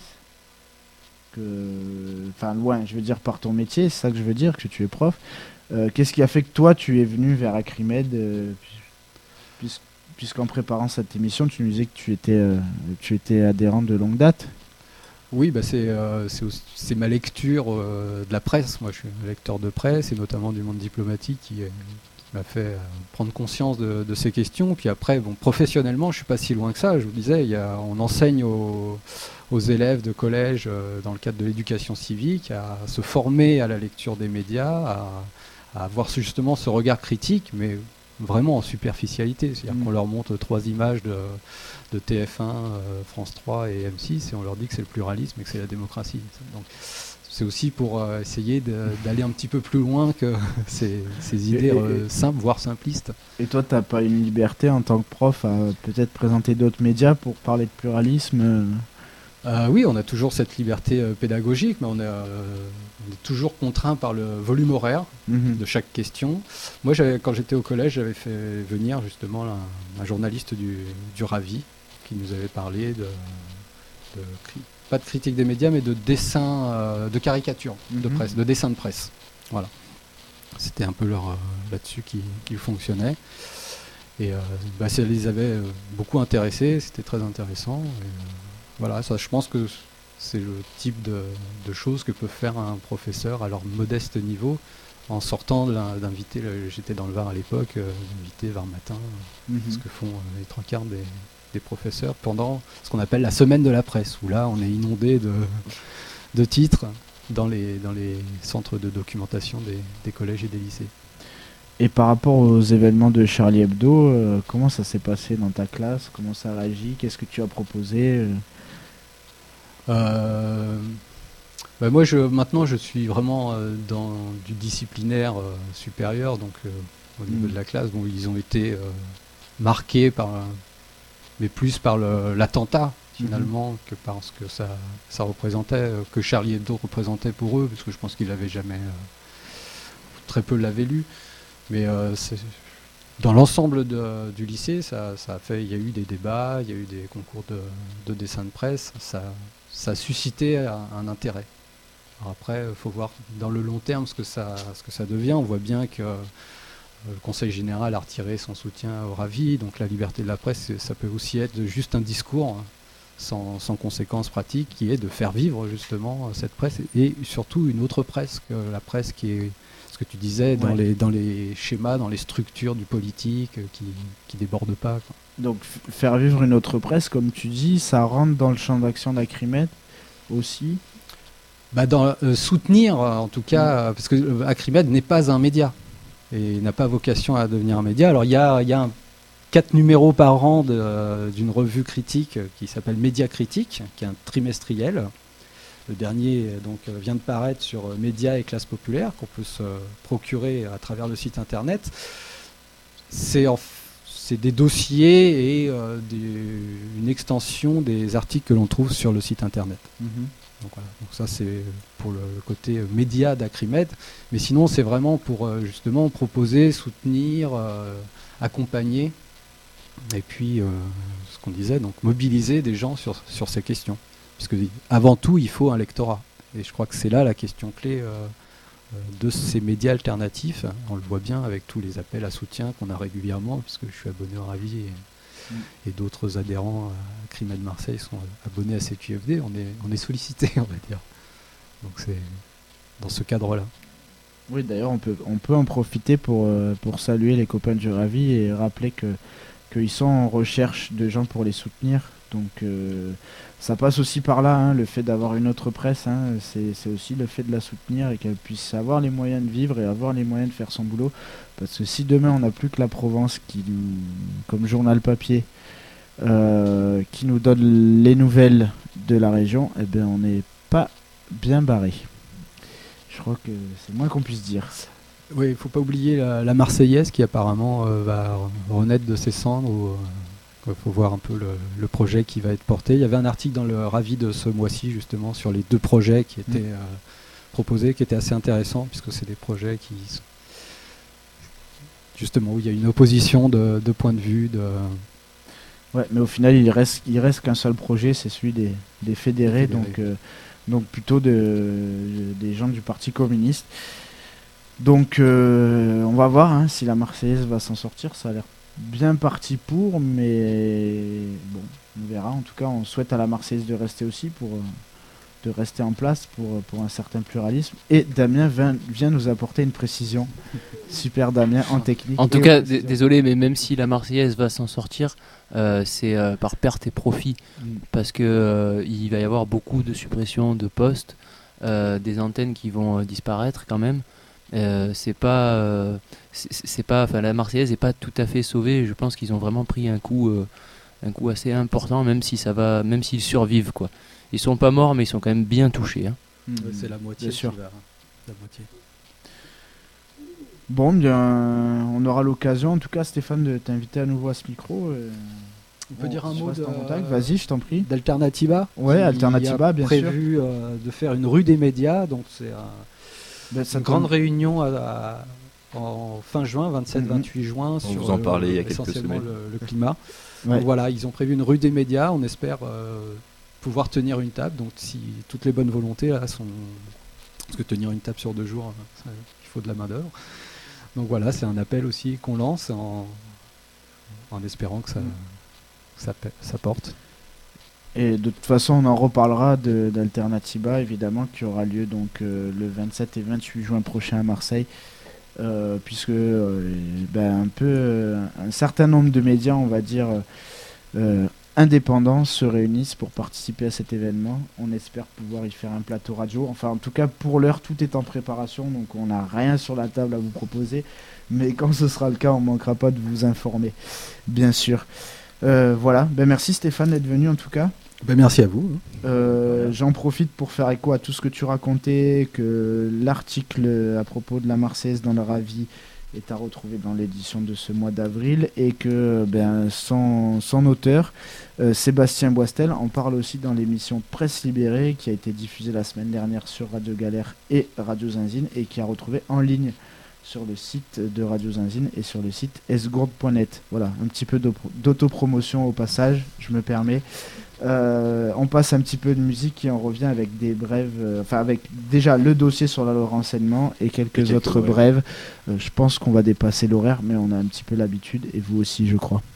Que, enfin, loin, je veux dire par ton métier, c'est ça que je veux dire, que tu es prof. Euh, qu'est-ce qui a fait que toi, tu es venu vers Acrimed, euh, puis- puisqu'en préparant cette émission, tu nous disais que tu étais, euh, tu étais adhérent de longue date. Oui, bah c'est euh, c'est aussi- c'est ma lecture euh, de la presse. Moi, je suis un lecteur de presse et notamment du monde diplomatique qui, euh, qui m'a fait euh, prendre conscience de, de ces questions. Puis après, bon, professionnellement, je suis pas si loin que ça. Je vous disais, il y a, on enseigne aux, aux élèves de collège euh, dans le cadre de l'éducation civique à se former à la lecture des médias, à, à avoir justement ce regard critique, mais vraiment en superficialité. C'est-à-dire Mmh. qu'on leur montre trois images de de T F un, euh, France trois et M six, et on leur dit que c'est le pluralisme et que c'est la démocratie. Donc c'est aussi pour euh, essayer de- d'aller un petit peu plus loin que ces, ces idées Et- et- euh, simples, voire simplistes. Et toi, t'as pas une liberté en tant que prof à peut-être présenter d'autres médias pour parler de pluralisme euh, Euh, oui, on a toujours cette liberté euh, pédagogique, mais on est, euh, on est toujours contraint par le volume horaire mhm. de chaque question. Moi, j'avais- quand j'étais au collège, j'avais fait venir justement un, un journaliste du, du Ravi qui nous avait parlé de, de cri- pas de critique des médias, mais de dessin, euh, de caricature de Mhm. presse, de dessin de presse. Voilà. C'était un peu leur, euh, là-dessus qui, qui fonctionnait. Et euh, bah, ça les avait euh, beaucoup intéressés, c'était très intéressant. Et, euh, voilà, ça, je pense que c'est le type de, de choses que peut faire un professeur à leur modeste niveau en sortant de l'in- d'inviter, le- j'étais dans le Var à l'époque, euh, d'inviter Var Matin, euh, Mhm. ce que font euh, les trois quarts des, des professeurs pendant ce qu'on appelle la semaine de la presse, où là on est inondé de, de titres dans les, dans les centres de documentation des, des collèges et des lycées. Et par rapport aux événements de Charlie Hebdo, euh, comment ça s'est passé dans ta classe? Comment ça réagit? Qu'est-ce que tu as proposé? euh Euh, bah moi, je, maintenant, je suis vraiment euh, dans du disciplinaire euh, supérieur, donc euh, au niveau Mm. de la classe, bon, ils ont été euh, marqués par, euh, mais plus par le- l'attentat finalement que par ce que ça, ça représentait, euh, que Charlie Hebdo représentait pour eux, parce que je pense qu'ils l'avaient jamais, euh, très peu l'avaient lu, mais euh, c'est- dans l'ensemble de- du lycée, ça, ça a fait, il y a eu des débats, il y a eu des concours de, de dessin de presse, ça, ça a suscité un, un intérêt. Alors après, il faut voir dans le long terme ce que ça, ce que ça devient. On voit bien que euh, le Conseil général a retiré son soutien au Ravi, donc la liberté de la presse, c'est- ça peut aussi être juste un discours hein, sans, sans conséquences pratiques, qui est de faire vivre justement cette presse, et surtout une autre presse que la presse qui est, ce que tu disais, dans, Ouais. les, dans les schémas, dans les structures du politique, euh, qui qui débordent pas, quoi. Donc f- faire vivre une autre presse, comme tu dis, ça rentre dans le champ d'action d'Acrimed aussi. Bah dans, euh, soutenir, euh, en tout cas, euh, parce que euh, Acrimed n'est pas un média et n'a pas vocation à devenir un média. Alors il y a, il y a un- quatre numéros par an de, euh, d'une revue critique euh, qui s'appelle Média Critique, qui est un trimestriel. Le dernier euh, donc, euh, vient de paraître sur euh, Médias et classes populaires, qu'on peut se procurer à travers le site internet. C'est en f- c'est des dossiers et euh, des- une extension des articles que l'on trouve sur le site internet. Donc, voilà. Donc ça c'est pour le, le côté euh, média d'Acrimed, mais sinon c'est vraiment pour euh, justement proposer, soutenir, euh, accompagner, et puis euh, ce qu'on disait, donc mobiliser des gens sur, sur ces questions. Parce que avant tout il faut un lectorat, et je crois que c'est là la question clé euh, euh, de ces médias alternatifs. On le voit bien avec tous les appels à soutien qu'on a régulièrement, puisque je suis abonné au Ravi et, et d'autres adhérents à Acrimed Marseille sont abonnés à C Q F D, on est, on est sollicité, on va dire. Donc c'est dans ce cadre-là. Oui, d'ailleurs, on peut, on peut en profiter pour, euh, pour saluer les copains du Ravi et rappeler que qu'ils sont en recherche de gens pour les soutenir. Donc euh, ça passe aussi par là, hein, le fait d'avoir une autre presse, hein, c'est c'est aussi le fait de la soutenir et qu'elle puisse avoir les moyens de vivre et avoir les moyens de faire son boulot. Parce que si demain on n'a plus que la Provence qui nous, comme journal papier, euh, qui nous donne les nouvelles de la région, eh ben on n'est pas bien barré. Je crois que c'est le moins qu'on puisse dire. Oui, il ne faut pas oublier la, la Marseillaise qui apparemment euh, va renaître de ses cendres, ou, euh, il faut voir un peu le, le projet qui va être porté. Il y avait un article dans le Ravi de ce mois-ci justement sur les deux projets qui étaient mmh. euh, proposés, qui étaient assez intéressants puisque c'est des projets qui sont justement où il y a une opposition de, de points de vue. De... Ouais, mais au final il reste, il reste qu'un seul projet, c'est celui des, des fédérés, fédérés. donc, euh, donc plutôt de, des gens du Parti communiste. Donc euh, on va voir hein, si la Marseillaise va s'en sortir, ça a l'air bien parti pour, mais bon, on verra. En tout cas, on souhaite à la Marseillaise de rester aussi, pour, de rester en place pour, pour un certain pluralisme. Et Damien vient, vient nous apporter une précision. Super Damien, en technique. En tout cas, d- désolé, mais même si la Marseillaise va s'en sortir, euh, c'est euh, par perte et profit, mm. parce que euh, il va y avoir beaucoup de suppressions de postes, euh, des antennes qui vont euh, disparaître quand même. Euh, c'est pas, euh, c'est, c'est pas, enfin la Marseillaise est pas tout à fait sauvée. Je pense qu'ils ont vraiment pris un coup, euh, un coup assez important, même si ça va, même s'ils survivent quoi. Ils sont pas morts, mais ils sont quand même bien touchés. Hein. Mmh, c'est la moitié. Bien sûr. Va, la moitié. Bon, bien, on aura l'occasion, en tout cas, Stéphane, de t'inviter à nouveau à ce micro. Euh, on peut dire un mot de, euh, Vas-y, je t'en prie. D'Alternativa. Ouais, Alternativa, bien sûr. Prévu euh, de faire une rue des médias, donc c'est un Ben, une grande tombe. réunion à, à, en fin juin, vingt-sept vingt-huit mm-hmm. juin, on sur vous en parlait le, il y a quelques essentiellement semaines. Le, le climat. Ouais. Donc voilà, ils ont prévu une rue des médias. On espère euh, pouvoir tenir une table. Donc si toutes les bonnes volontés là sont, parce que tenir une table sur deux jours, ça, il faut de la main d'œuvre. Donc voilà, c'est un appel aussi qu'on lance en, en espérant que ça, que ça, ça porte. Et de toute façon, on en reparlera de, d'Alternativa, évidemment, qui aura lieu donc euh, le vingt-sept et vingt-huit juin prochain à Marseille, euh, puisque euh, ben, un peu euh, un certain nombre de médias, on va dire euh, indépendants, se réunissent pour participer à cet événement. On espère pouvoir y faire un plateau radio. Enfin, en tout cas, pour l'heure, tout est en préparation, donc on n'a rien sur la table à vous proposer. Mais quand ce sera le cas, on ne manquera pas de vous informer, bien sûr. Euh, voilà, ben, merci Stéphane d'être venu en tout cas. Ben merci à vous. Euh, voilà. J'en profite pour faire écho à tout ce que tu racontais, que l'article à propos de la Marseillaise dans leur avis est à retrouver dans l'édition de ce mois d'avril, et que ben, son, son auteur, euh, Sébastien Boistel, en parle aussi dans l'émission Presse Libérée, qui a été diffusée la semaine dernière sur Radio Galère et Radio Zinzine, et qui a retrouvé en ligne sur le site de Radio Zinzine et sur le site esgourde point net. Voilà, un petit peu d'autopromotion au passage, je me permets. Euh, on passe un petit peu de musique et on revient avec des brèves, euh, enfin avec déjà le dossier sur la loi renseignement et quelques, et quelques autres ouais. brèves. Euh, je pense qu'on va dépasser l'horaire, mais on a un petit peu l'habitude, et vous aussi, je crois.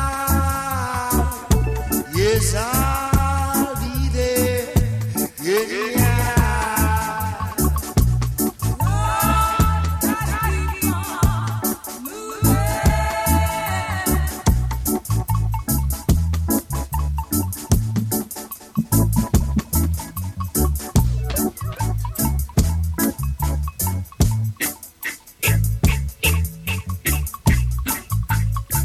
Yes, I'll be there.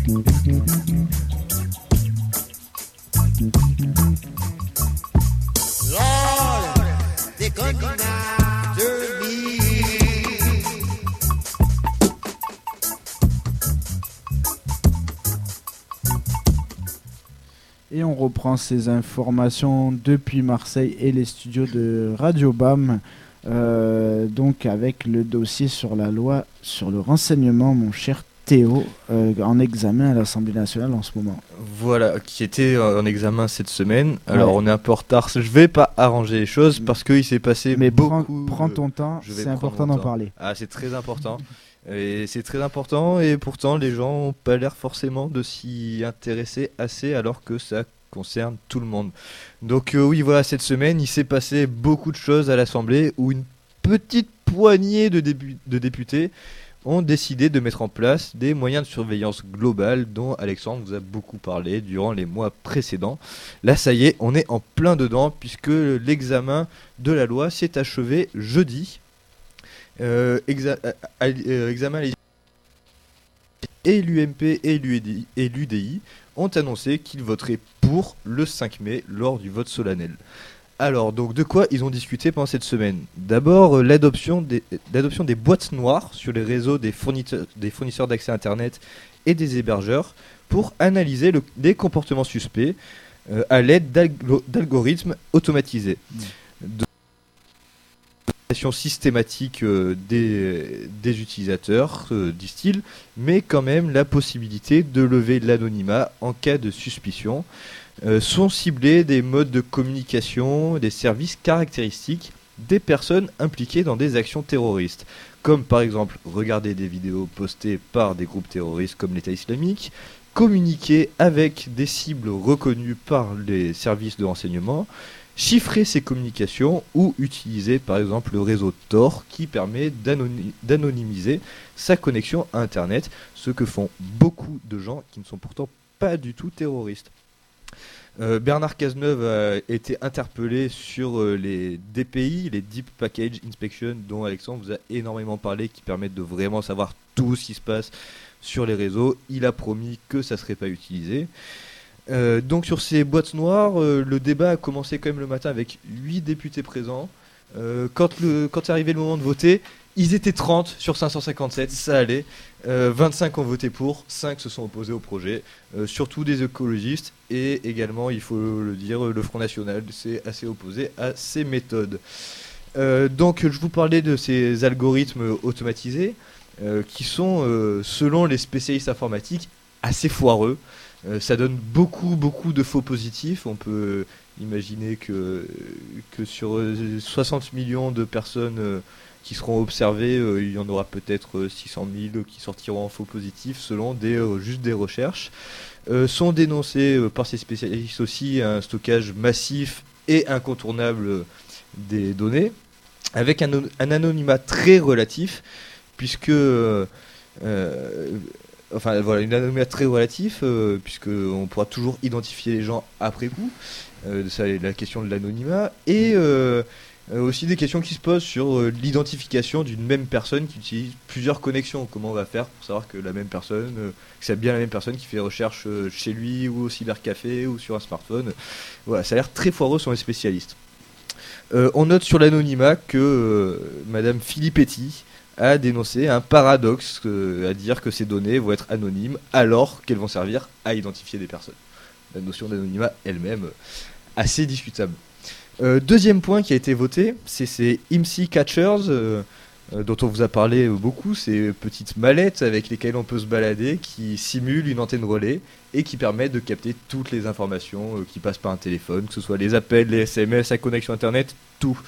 Lord, they're coming after me. Et on reprend ces informations depuis Marseille et les studios de Radio B A M. Euh, donc avec le dossier sur la loi sur le renseignement, mon cher Théo, euh, en examen à l'Assemblée nationale en ce moment. Voilà, qui était en examen cette semaine. Alors Ouais. on est un peu en retard. Je vais pas arranger les choses parce qu'il s'est passé Mais prends, beaucoup. prends de- ton temps, je vais c'est prendre important mon d'en temps. parler. Ah, c'est très important. Et c'est très important et pourtant les gens n'ont pas l'air forcément de s'y intéresser assez alors que ça concerne tout le monde. Donc euh, oui, voilà, cette semaine, il s'est passé beaucoup de choses à l'Assemblée où une petite poignée de, débu- de députés ont décidé de mettre en place des moyens de surveillance globale dont Alexandre vous a beaucoup parlé durant les mois précédents. Là, ça y est, on est en plein dedans puisque l'examen de la loi s'est achevé jeudi. Euh, exa- euh, euh, examen législatif. Et l'U M P et l'U D I et l'U D I ont annoncé qu'ils voteraient pour le cinq mai lors du vote solennel. Alors, donc de quoi ils ont discuté pendant cette semaine? D'abord, euh, l'adoption des, l'adoption des boîtes noires sur les réseaux des fournisseurs, des fournisseurs d'accès Internet et des hébergeurs pour analyser le- les comportements suspects euh, à l'aide d'algo- d'algorithmes automatisés. De systématique euh, des, des utilisateurs, euh, disent-ils, mais quand même la possibilité de lever l'anonymat en cas de suspicion. Euh, sont ciblés des modes de communication, des services caractéristiques des personnes impliquées dans des actions terroristes, comme par exemple regarder des vidéos postées par des groupes terroristes comme l'État islamique, communiquer avec des cibles reconnues par les services de renseignement, chiffrer ces communications ou utiliser par exemple le réseau Tor qui permet d'anony- d'anonymiser sa connexion à Internet, ce que font beaucoup de gens qui ne sont pourtant pas du tout terroristes. Euh, Bernard Cazeneuve a été interpellé sur euh, les D P I, les Deep Package Inspection, dont Alexandre vous a énormément parlé, qui permettent de vraiment savoir tout ce qui se passe sur les réseaux. Il a promis que ça ne serait pas utilisé. Euh, donc sur ces boîtes noires, euh, le débat a commencé quand même le matin avec huit députés présents. Euh, quand, le, quand est arrivé le moment de voter, ils étaient trente sur cinq cent cinquante-sept, ça allait. Euh, vingt-cinq ont voté pour, cinq se sont opposés au projet, euh, surtout des écologistes et également, il faut le dire, le Front National s'est assez opposé à ces méthodes. Euh, donc je vous parlais de ces algorithmes automatisés euh, qui sont, euh, selon les spécialistes informatiques, assez foireux. Euh, ça donne beaucoup, beaucoup de faux positifs. On peut imaginer que, que sur euh, soixante millions de personnes euh, qui seront observées, euh, il y en aura peut-être euh, six cent mille qui sortiront en faux positifs selon des, euh, juste des recherches. Euh, sont dénoncés euh, par ces spécialistes aussi un stockage massif et incontournable euh, des données, avec un, un anonymat très relatif, puisque... Euh, euh, Enfin voilà, une anonymat très relatif, euh, puisqu'on pourra toujours identifier les gens après coup. Euh, ça est la question de l'anonymat. Et euh, euh, aussi des questions qui se posent sur euh, l'identification d'une même personne qui utilise plusieurs connexions. Comment on va faire pour savoir que la même personne, euh, que c'est bien la même personne qui fait recherche euh, chez lui ou au cybercafé ou sur un smartphone. Voilà, ça a l'air très foireux sur les spécialistes. Euh, on note sur l'anonymat que euh, Madame Filippetti a dénoncé un paradoxe euh, à dire que ces données vont être anonymes alors qu'elles vont servir à identifier des personnes. La notion d'anonymat elle-même euh, assez discutable. Euh, deuxième point qui a été voté, c'est ces I M S I catchers euh, euh, dont on vous a parlé euh, beaucoup, ces petites mallettes avec lesquelles on peut se balader qui simulent une antenne relais et qui permettent de capter toutes les informations euh, qui passent par un téléphone, que ce soit les appels, les S M S, la connexion internet, tout.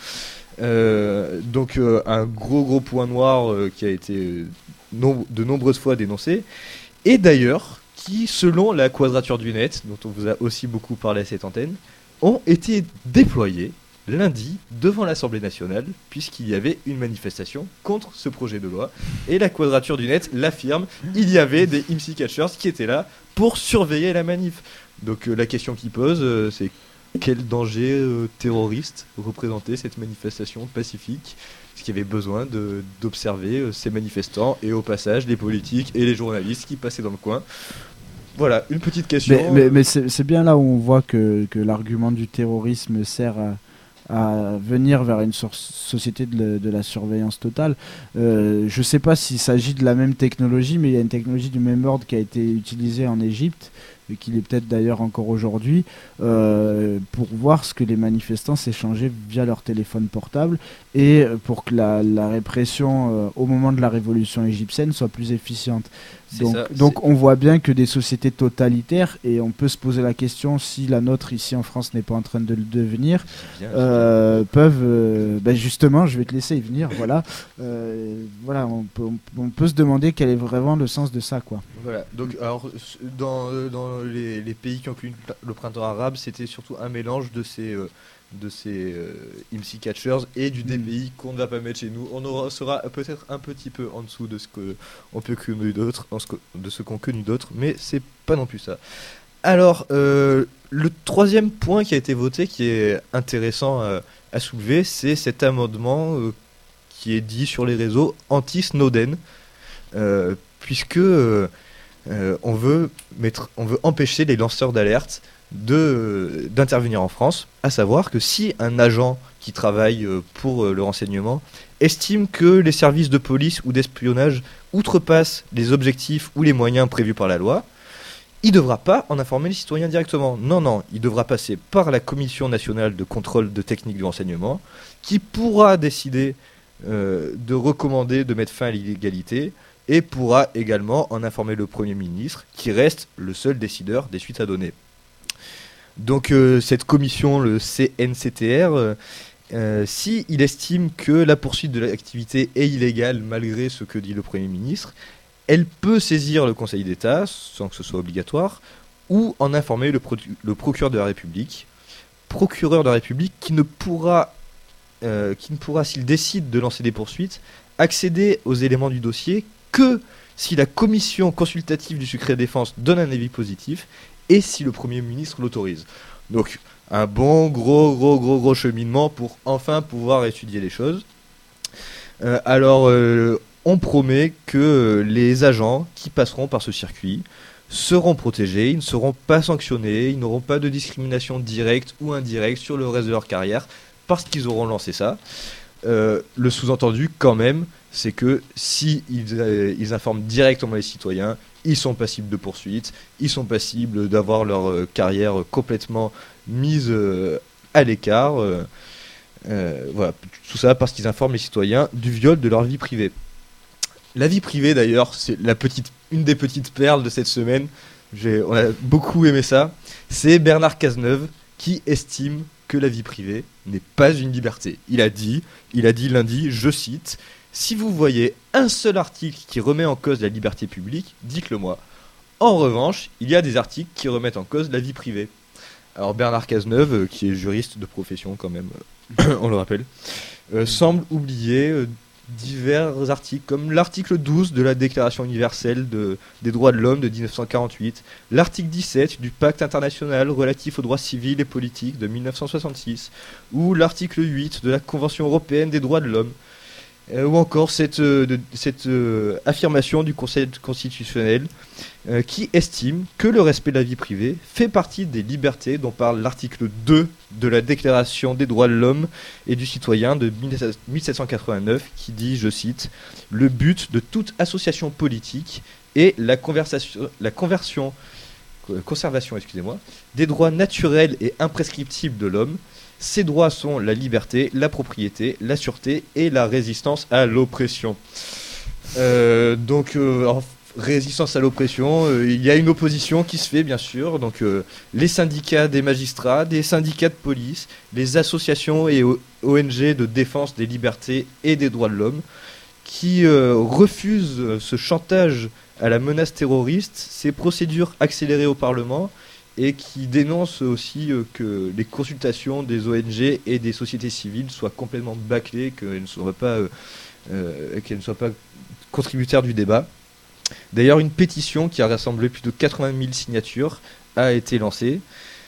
Euh, donc euh, un gros gros point noir euh, qui a été euh, nom- de nombreuses fois dénoncé, et d'ailleurs qui, selon la Quadrature du Net, dont on vous a aussi beaucoup parlé à cette antenne, ont été déployés lundi devant l'Assemblée nationale, puisqu'il y avait une manifestation contre ce projet de loi, et la Quadrature du Net l'affirme, il y avait des I M S I catchers qui étaient là pour surveiller la manif. Donc euh, la question qui pose, euh, c'est quel danger euh, terroriste représentait cette manifestation pacifique? Est-ce qu'il y avait besoin de, d'observer euh, ces manifestants et au passage les politiques et les journalistes qui passaient dans le coin? Voilà, une petite question. Mais, mais, mais c'est c'est bien là où on voit que, que l'argument du terrorisme sert à, à venir vers une source- société de, la- de la surveillance totale. Euh, je ne sais pas s'il s'agit de la même technologie, mais il y a une technologie du même ordre qui a été utilisée en Égypte, et qu'il est peut-être d'ailleurs encore aujourd'hui, euh, pour voir ce que les manifestants s'échangeaient via leur téléphone portable, et euh, pour que la, la répression euh, au moment de la révolution égyptienne soit plus efficiente. C'est Donc, ça, donc on voit bien que des sociétés totalitaires, et on peut se poser la question si la nôtre ici en France n'est pas en train de le devenir, Bien, euh, peuvent, euh, ben justement, je vais te laisser y venir, voilà, Euh, voilà, on peut, on, on peut se demander quel est vraiment le sens de ça, quoi. Voilà, donc alors s- dans, euh, dans les, les pays qui ont connu le printemps arabe, c'était surtout un mélange de ces, euh, de ces euh, I M S I catchers et du Mm. D P I qu'on ne va pas mettre chez nous. On aura, sera peut-être un petit peu en dessous de ce qu'on peut connu d'autres, en ce que- de ce qu'ont connu d'autres, mais c'est pas non plus ça. Alors, euh, le troisième point qui a été voté, qui est intéressant euh, à soulever, c'est cet amendement euh, qui est dit sur les réseaux anti-Snowden, euh, puisque euh, euh, on veut mettre, on veut empêcher les lanceurs d'alerte de d'intervenir en France, à savoir que si un agent qui travaille euh, pour euh, le renseignement estime que les services de police ou d'espionnage outrepassent les objectifs ou les moyens prévus par la loi, il ne devra pas en informer les citoyens directement. Non, non, il devra passer par la Commission nationale de contrôle de technique du renseignement, qui pourra décider euh, de recommander de mettre fin à l'illégalité, et pourra également en informer le Premier ministre, qui reste le seul décideur des suites à donner. Donc euh, cette commission, le C N C T R, euh, euh, si il estime que la poursuite de l'activité est illégale malgré ce que dit le Premier ministre, elle peut saisir le Conseil d'État, sans que ce soit obligatoire, ou en informer le, pro- le procureur de la République, procureur de la République qui ne pourra, euh, qui ne pourra, s'il décide de lancer des poursuites, accéder aux éléments du dossier que si la commission consultative du secret défense donne un avis positif et si le Premier ministre l'autorise. Donc un bon gros gros gros gros cheminement pour enfin pouvoir étudier les choses. Euh, alors euh, on promet que euh, les agents qui passeront par ce circuit seront protégés, ils ne seront pas sanctionnés, ils n'auront pas de discrimination directe ou indirecte sur le reste de leur carrière parce qu'ils auront lancé ça. Euh, le sous-entendu quand même, c'est que si ils, euh, ils informent directement les citoyens, ils sont passibles de poursuites, ils sont passibles d'avoir leur euh, carrière complètement mise euh, à l'écart. euh, euh, voilà, tout ça parce qu'ils informent les citoyens du viol de leur vie privée. La vie privée d'ailleurs, c'est la petite, une des petites perles de cette semaine. J'ai, on a beaucoup aimé ça. C'est Bernard Cazeneuve qui estime que la vie privée n'est pas une liberté. Il a dit, il a dit lundi, je cite, si vous voyez un seul article qui remet en cause la liberté publique, dites-le moi. En revanche, il y a des articles qui remettent en cause la vie privée. Alors Bernard Cazeneuve, euh, qui est juriste de profession quand même, euh, on le rappelle, euh, semble oublier euh, divers articles comme l'article douze de la Déclaration universelle de, des droits de l'homme de dix-neuf cent quarante-huit, l'article dix-sept du Pacte international relatif aux droits civils et politiques de mille neuf cent soixante-six, ou l'article huit de la Convention européenne des droits de l'homme, euh, ou encore cette, euh, de, cette euh, affirmation du Conseil constitutionnel euh, qui estime que le respect de la vie privée fait partie des libertés dont parle l'article deux de la Déclaration des droits de l'homme et du citoyen de mille sept cent quatre-vingt-neuf qui dit, je cite, « Le but de toute association politique est la, conversation, la conversion, euh, conservation excusez-moi, des droits naturels et imprescriptibles de l'homme. Ces droits sont la liberté, la propriété, la sûreté et la résistance à l'oppression. Euh, » Donc, euh, en résistance à l'oppression, euh, il y a une opposition qui se fait bien sûr, donc euh, les syndicats des magistrats, des syndicats de police, les associations et O N G de défense des libertés et des droits de l'homme qui euh, refusent ce chantage à la menace terroriste, ces procédures accélérées au Parlement et qui dénoncent aussi euh, que les consultations des O N G et des sociétés civiles soient complètement bâclées, qu'elles ne soient pas, euh, euh, qu'elles ne soient pas contributaires du débat. D'ailleurs, une pétition qui a rassemblé plus de quatre-vingt mille signatures a été lancée.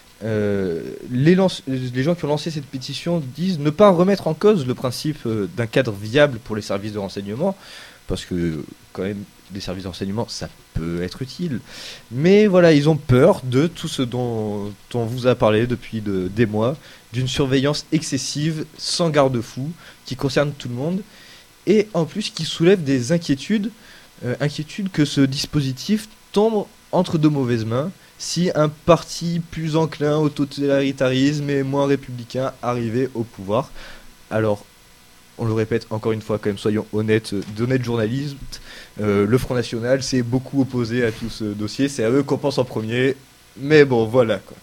Euh, les, lance- les gens qui ont lancé cette pétition disent ne pas remettre en cause le principe euh, d'un cadre viable pour les services de renseignement, parce que quand même des services d'enseignement ça peut être utile, mais voilà, ils ont peur de tout ce dont, dont on vous a parlé depuis de, des mois, d'une surveillance excessive sans garde-fou qui concerne tout le monde et en plus qui soulève des inquiétudes, euh, inquiétudes que ce dispositif tombe entre de mauvaises mains si un parti plus enclin au totalitarisme et moins républicain arrivait au pouvoir. Alors, on le répète encore une fois, quand même, soyons honnêtes, d'honnêtes journalistes, euh, le Front National s'est beaucoup opposé à tout ce dossier, c'est à eux qu'on pense en premier, mais bon, voilà, quoi.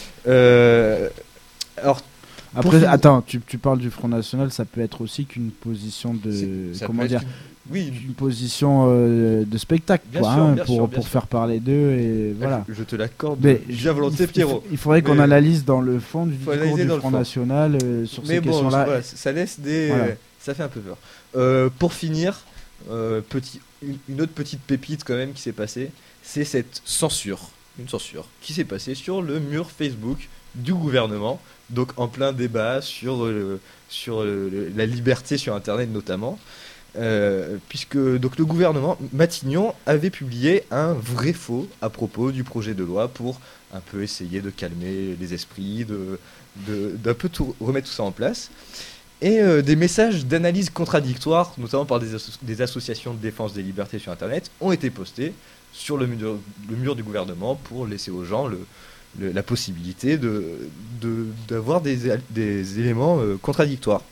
Euh, alors, Après, pour... attends, tu, tu parles du Front National, ça peut être aussi qu'une position de... C'est, ça comment peut dire être une... Oui, une position euh, de spectacle, bien quoi, sûr, hein, bien pour, sûr, bien pour sûr. faire parler d'eux, et voilà. Je, je te l'accorde, Mais bien volontiers, il, Pierrot. Il faudrait qu'on Mais- analyse dans le fond du Faut discours analyser du dans le Front fond. National euh, sur Mais ces bon, questions-là. voilà, ça laisse des... Voilà. Ça fait un peu peur. Euh, pour finir, euh, petit, une, une autre petite pépite quand même qui s'est passée, c'est cette censure, une censure, qui s'est passée sur le mur Facebook du gouvernement, donc en plein débat sur, euh, sur euh, la liberté sur Internet notamment, euh, puisque donc, le gouvernement, Matignon, avait publié un vrai faux à propos du projet de loi pour un peu essayer de calmer les esprits, de, de, d'un peu tout, remettre tout ça en place. Et euh, des messages d'analyse contradictoires, notamment par des, asso- des associations de défense des libertés sur Internet, ont été postés sur le mur, le mur du gouvernement pour laisser aux gens le, le- la possibilité de, de- d'avoir des, é- des éléments euh, contradictoires.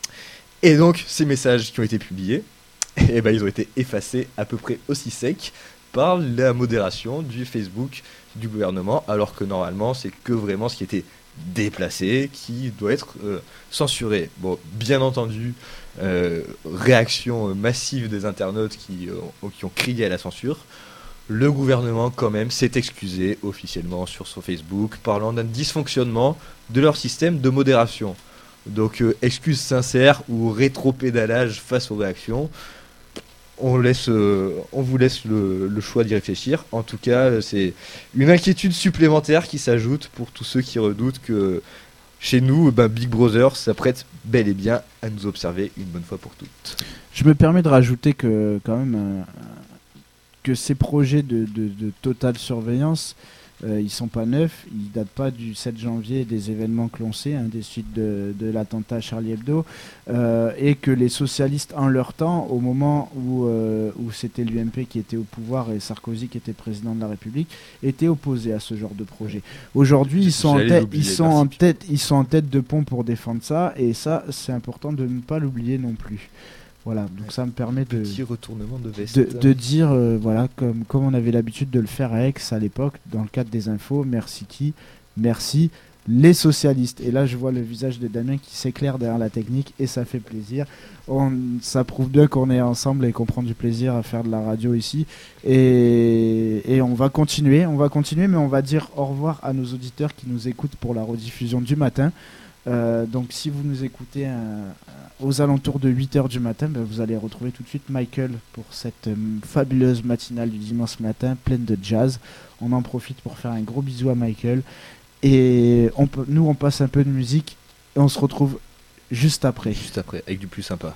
Et donc, ces messages qui ont été publiés, eh ben, ils ont été effacés à peu près aussi secs par la modération du Facebook du gouvernement, alors que normalement, c'est que vraiment ce qui était déplacé qui doit être euh, censuré. Bon, bien entendu, euh, réaction massive des internautes qui, euh, qui ont crié à la censure. Le gouvernement, quand même, s'est excusé officiellement sur son Facebook, parlant d'un dysfonctionnement de leur système de modération. Donc, euh, excuse sincère ou rétropédalage face aux réactions. On, laisse, euh, on vous laisse le, le choix d'y réfléchir. En tout cas, euh, c'est une inquiétude supplémentaire qui s'ajoute pour tous ceux qui redoutent que chez nous, ben, Big Brother s'apprête bel et bien à nous observer une bonne fois pour toutes. Je me permets de rajouter que quand même euh, que ces projets de, de, de totale surveillance, euh, ils sont pas neufs, ils datent pas du sept janvier des événements que l'on sait, hein, des suites de, de l'attentat Charlie Hebdo, euh, et que les socialistes en leur temps, au moment où, euh, où c'était l'U M P qui était au pouvoir et Sarkozy qui était président de la République, étaient opposés à ce genre de projet. Aujourd'hui, ils sont en J'allais tête, l'oublier, ils sont en merci. tête, ils sont en tête de pont pour défendre ça, et ça, c'est important de ne pas l'oublier non plus. Voilà, donc ça me permet de, Petit retournement de veste. de, de dire, euh, voilà, comme, comme on avait l'habitude de le faire à Aix à l'époque, dans le cadre des infos, merci qui Merci les socialistes. Et là, je vois le visage de Damien qui s'éclaire derrière la technique et ça fait plaisir. On, ça prouve bien qu'on est ensemble et qu'on prend du plaisir à faire de la radio ici. Et, et on va continuer, on va continuer, mais on va dire au revoir à nos auditeurs qui nous écoutent pour la rediffusion du matin. Euh, donc si vous nous écoutez euh, aux alentours de huit heures du matin, ben, vous allez retrouver tout de suite Michael pour cette euh, fabuleuse matinale du dimanche matin pleine de jazz. On en profite pour faire un gros bisou à Michael et on peut, nous on passe un peu de musique et on se retrouve juste après. Juste après, avec du plus sympa.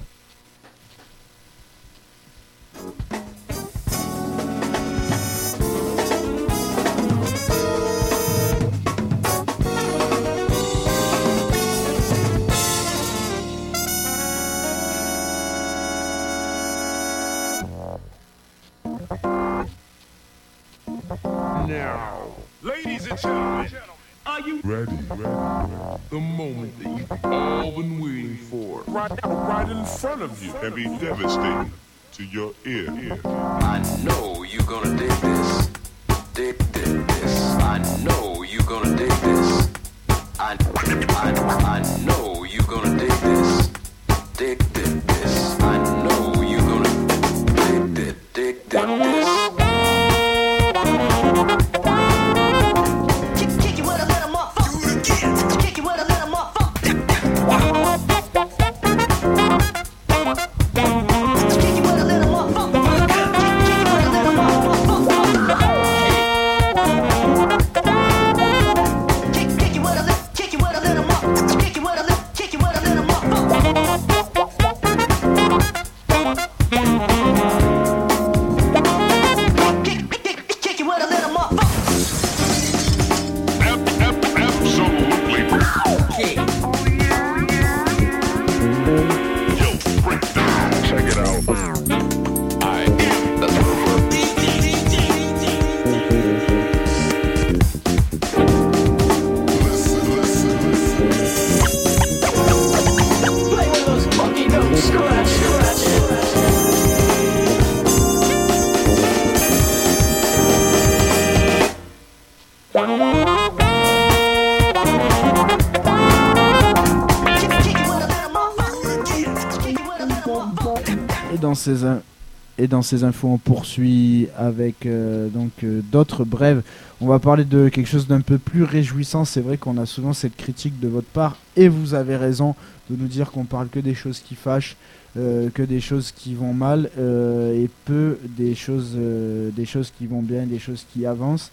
Now, ladies and gentlemen, are you ready? ready? The moment that you've all been waiting for, right, right in front of you, can be devastating to your ear. I know you're gonna dig this. Dig, dig this. I know you're gonna dig this. I, I, I know you're gonna dig this. Dig, dig this. I know you're gonna dig, dig, dig, dig this. Kick it with a little more funk. Et dans ces in- et dans ces infos, on poursuit avec euh, donc euh, d'autres brèves. On va parler de quelque chose d'un peu plus réjouissant. C'est vrai qu'on a souvent cette critique de votre part, et vous avez raison de nous dire qu'on parle que des choses qui fâchent, euh, que des choses qui vont mal, euh, et peu des choses, euh, des choses qui vont bien, des choses qui avancent.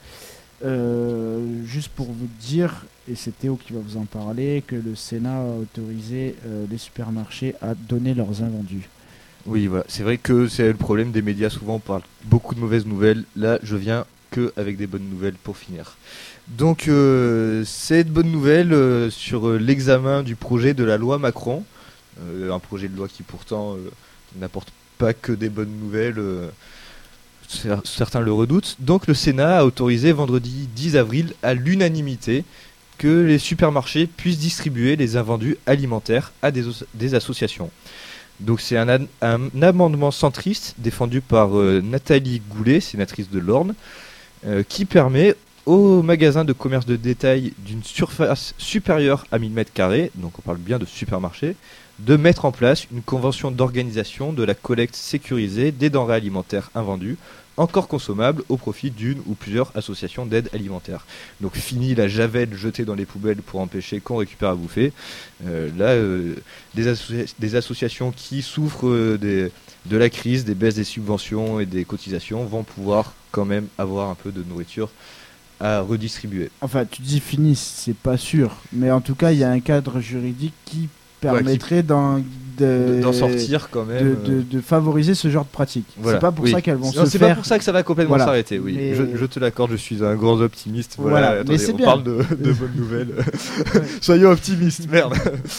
Euh, juste pour vous dire, et c'est Théo qui va vous en parler, que le Sénat a autorisé euh, les supermarchés à donner leurs invendus. Oui, voilà. C'est vrai que c'est le problème des médias. Souvent, on parle beaucoup de mauvaises nouvelles. Là, je viens que avec des bonnes nouvelles pour finir. Donc, euh, cette bonne nouvelle euh, sur euh, l'examen du projet de la loi Macron, euh, un projet de loi qui pourtant euh, n'apporte pas que des bonnes nouvelles. Euh, cer- certains le redoutent. Donc, le Sénat a autorisé vendredi dix avril à l'unanimité que les supermarchés puissent distribuer les invendus alimentaires à des, os- des associations. Donc c'est un, ad- un amendement centriste défendu par euh, Nathalie Goulet, sénatrice de l'Orne, euh, qui permet aux magasins de commerce de détail d'une surface supérieure à mille mètres carrés, donc on parle bien de supermarché, de mettre en place une convention d'organisation de la collecte sécurisée des denrées alimentaires invendues, encore consommables, au profit d'une ou plusieurs associations d'aide alimentaire. Donc fini la javel jetée dans les poubelles pour empêcher qu'on récupère à bouffer. Euh, là, euh, des, associa- des associations qui souffrent euh, des, de la crise, des baisses des subventions et des cotisations vont pouvoir quand même avoir un peu de nourriture à redistribuer. Enfin, tu dis fini, c'est pas sûr, mais en tout cas, il y a un cadre juridique qui permettrait d'en, de- D'en sortir quand même. de, de- de favoriser ce genre de pratique. Voilà. C'est pas pour Oui. ça qu'elles vont Non, se c'est faire. pas pour ça que ça va complètement Voilà. s'arrêter, oui. Mais- Je, je te l'accorde, je suis un grand optimiste. Voilà, Voilà. Mais attendez, c'est on bien. parle de, de bonnes nouvelles. Soyons optimistes, merde.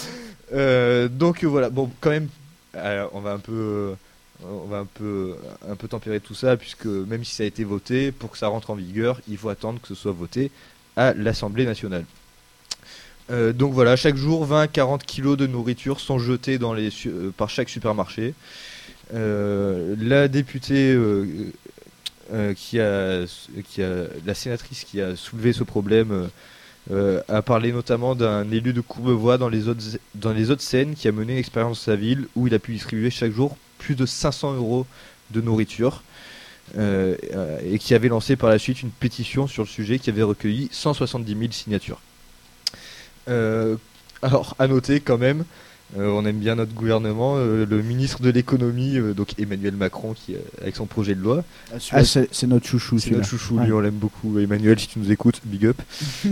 Euh, donc euh, voilà, bon, quand même, euh, on va un peu, euh, on va un peu, un peu tempérer tout ça, puisque même si ça a été voté, pour que ça rentre en vigueur, il faut attendre que ce soit voté à l'Assemblée nationale. Euh, donc voilà, chaque jour, vingt à quarante kilos de nourriture sont jetés dans les su- euh, par chaque supermarché. Euh, la députée euh, euh, qui, a, qui a, la sénatrice qui a soulevé ce problème euh, euh, a parlé notamment d'un élu de Courbevoie dans les autres dans les Hauts-de-Seine qui a mené une expérience dans sa ville où il a pu distribuer chaque jour plus de cinq cents euros de nourriture. Euh, euh, et qui avait lancé par la suite une pétition sur le sujet qui avait recueilli cent soixante-dix mille signatures. Euh, alors, à noter quand même, euh, on aime bien notre gouvernement, euh, le ministre de l'économie, euh, donc Emmanuel Macron, qui, euh, avec son projet de loi. Ah, celui-là, c'est, c'est notre chouchou. C'est celui-là. notre chouchou, Ouais. lui on l'aime beaucoup. Emmanuel, si tu nous écoutes, big up.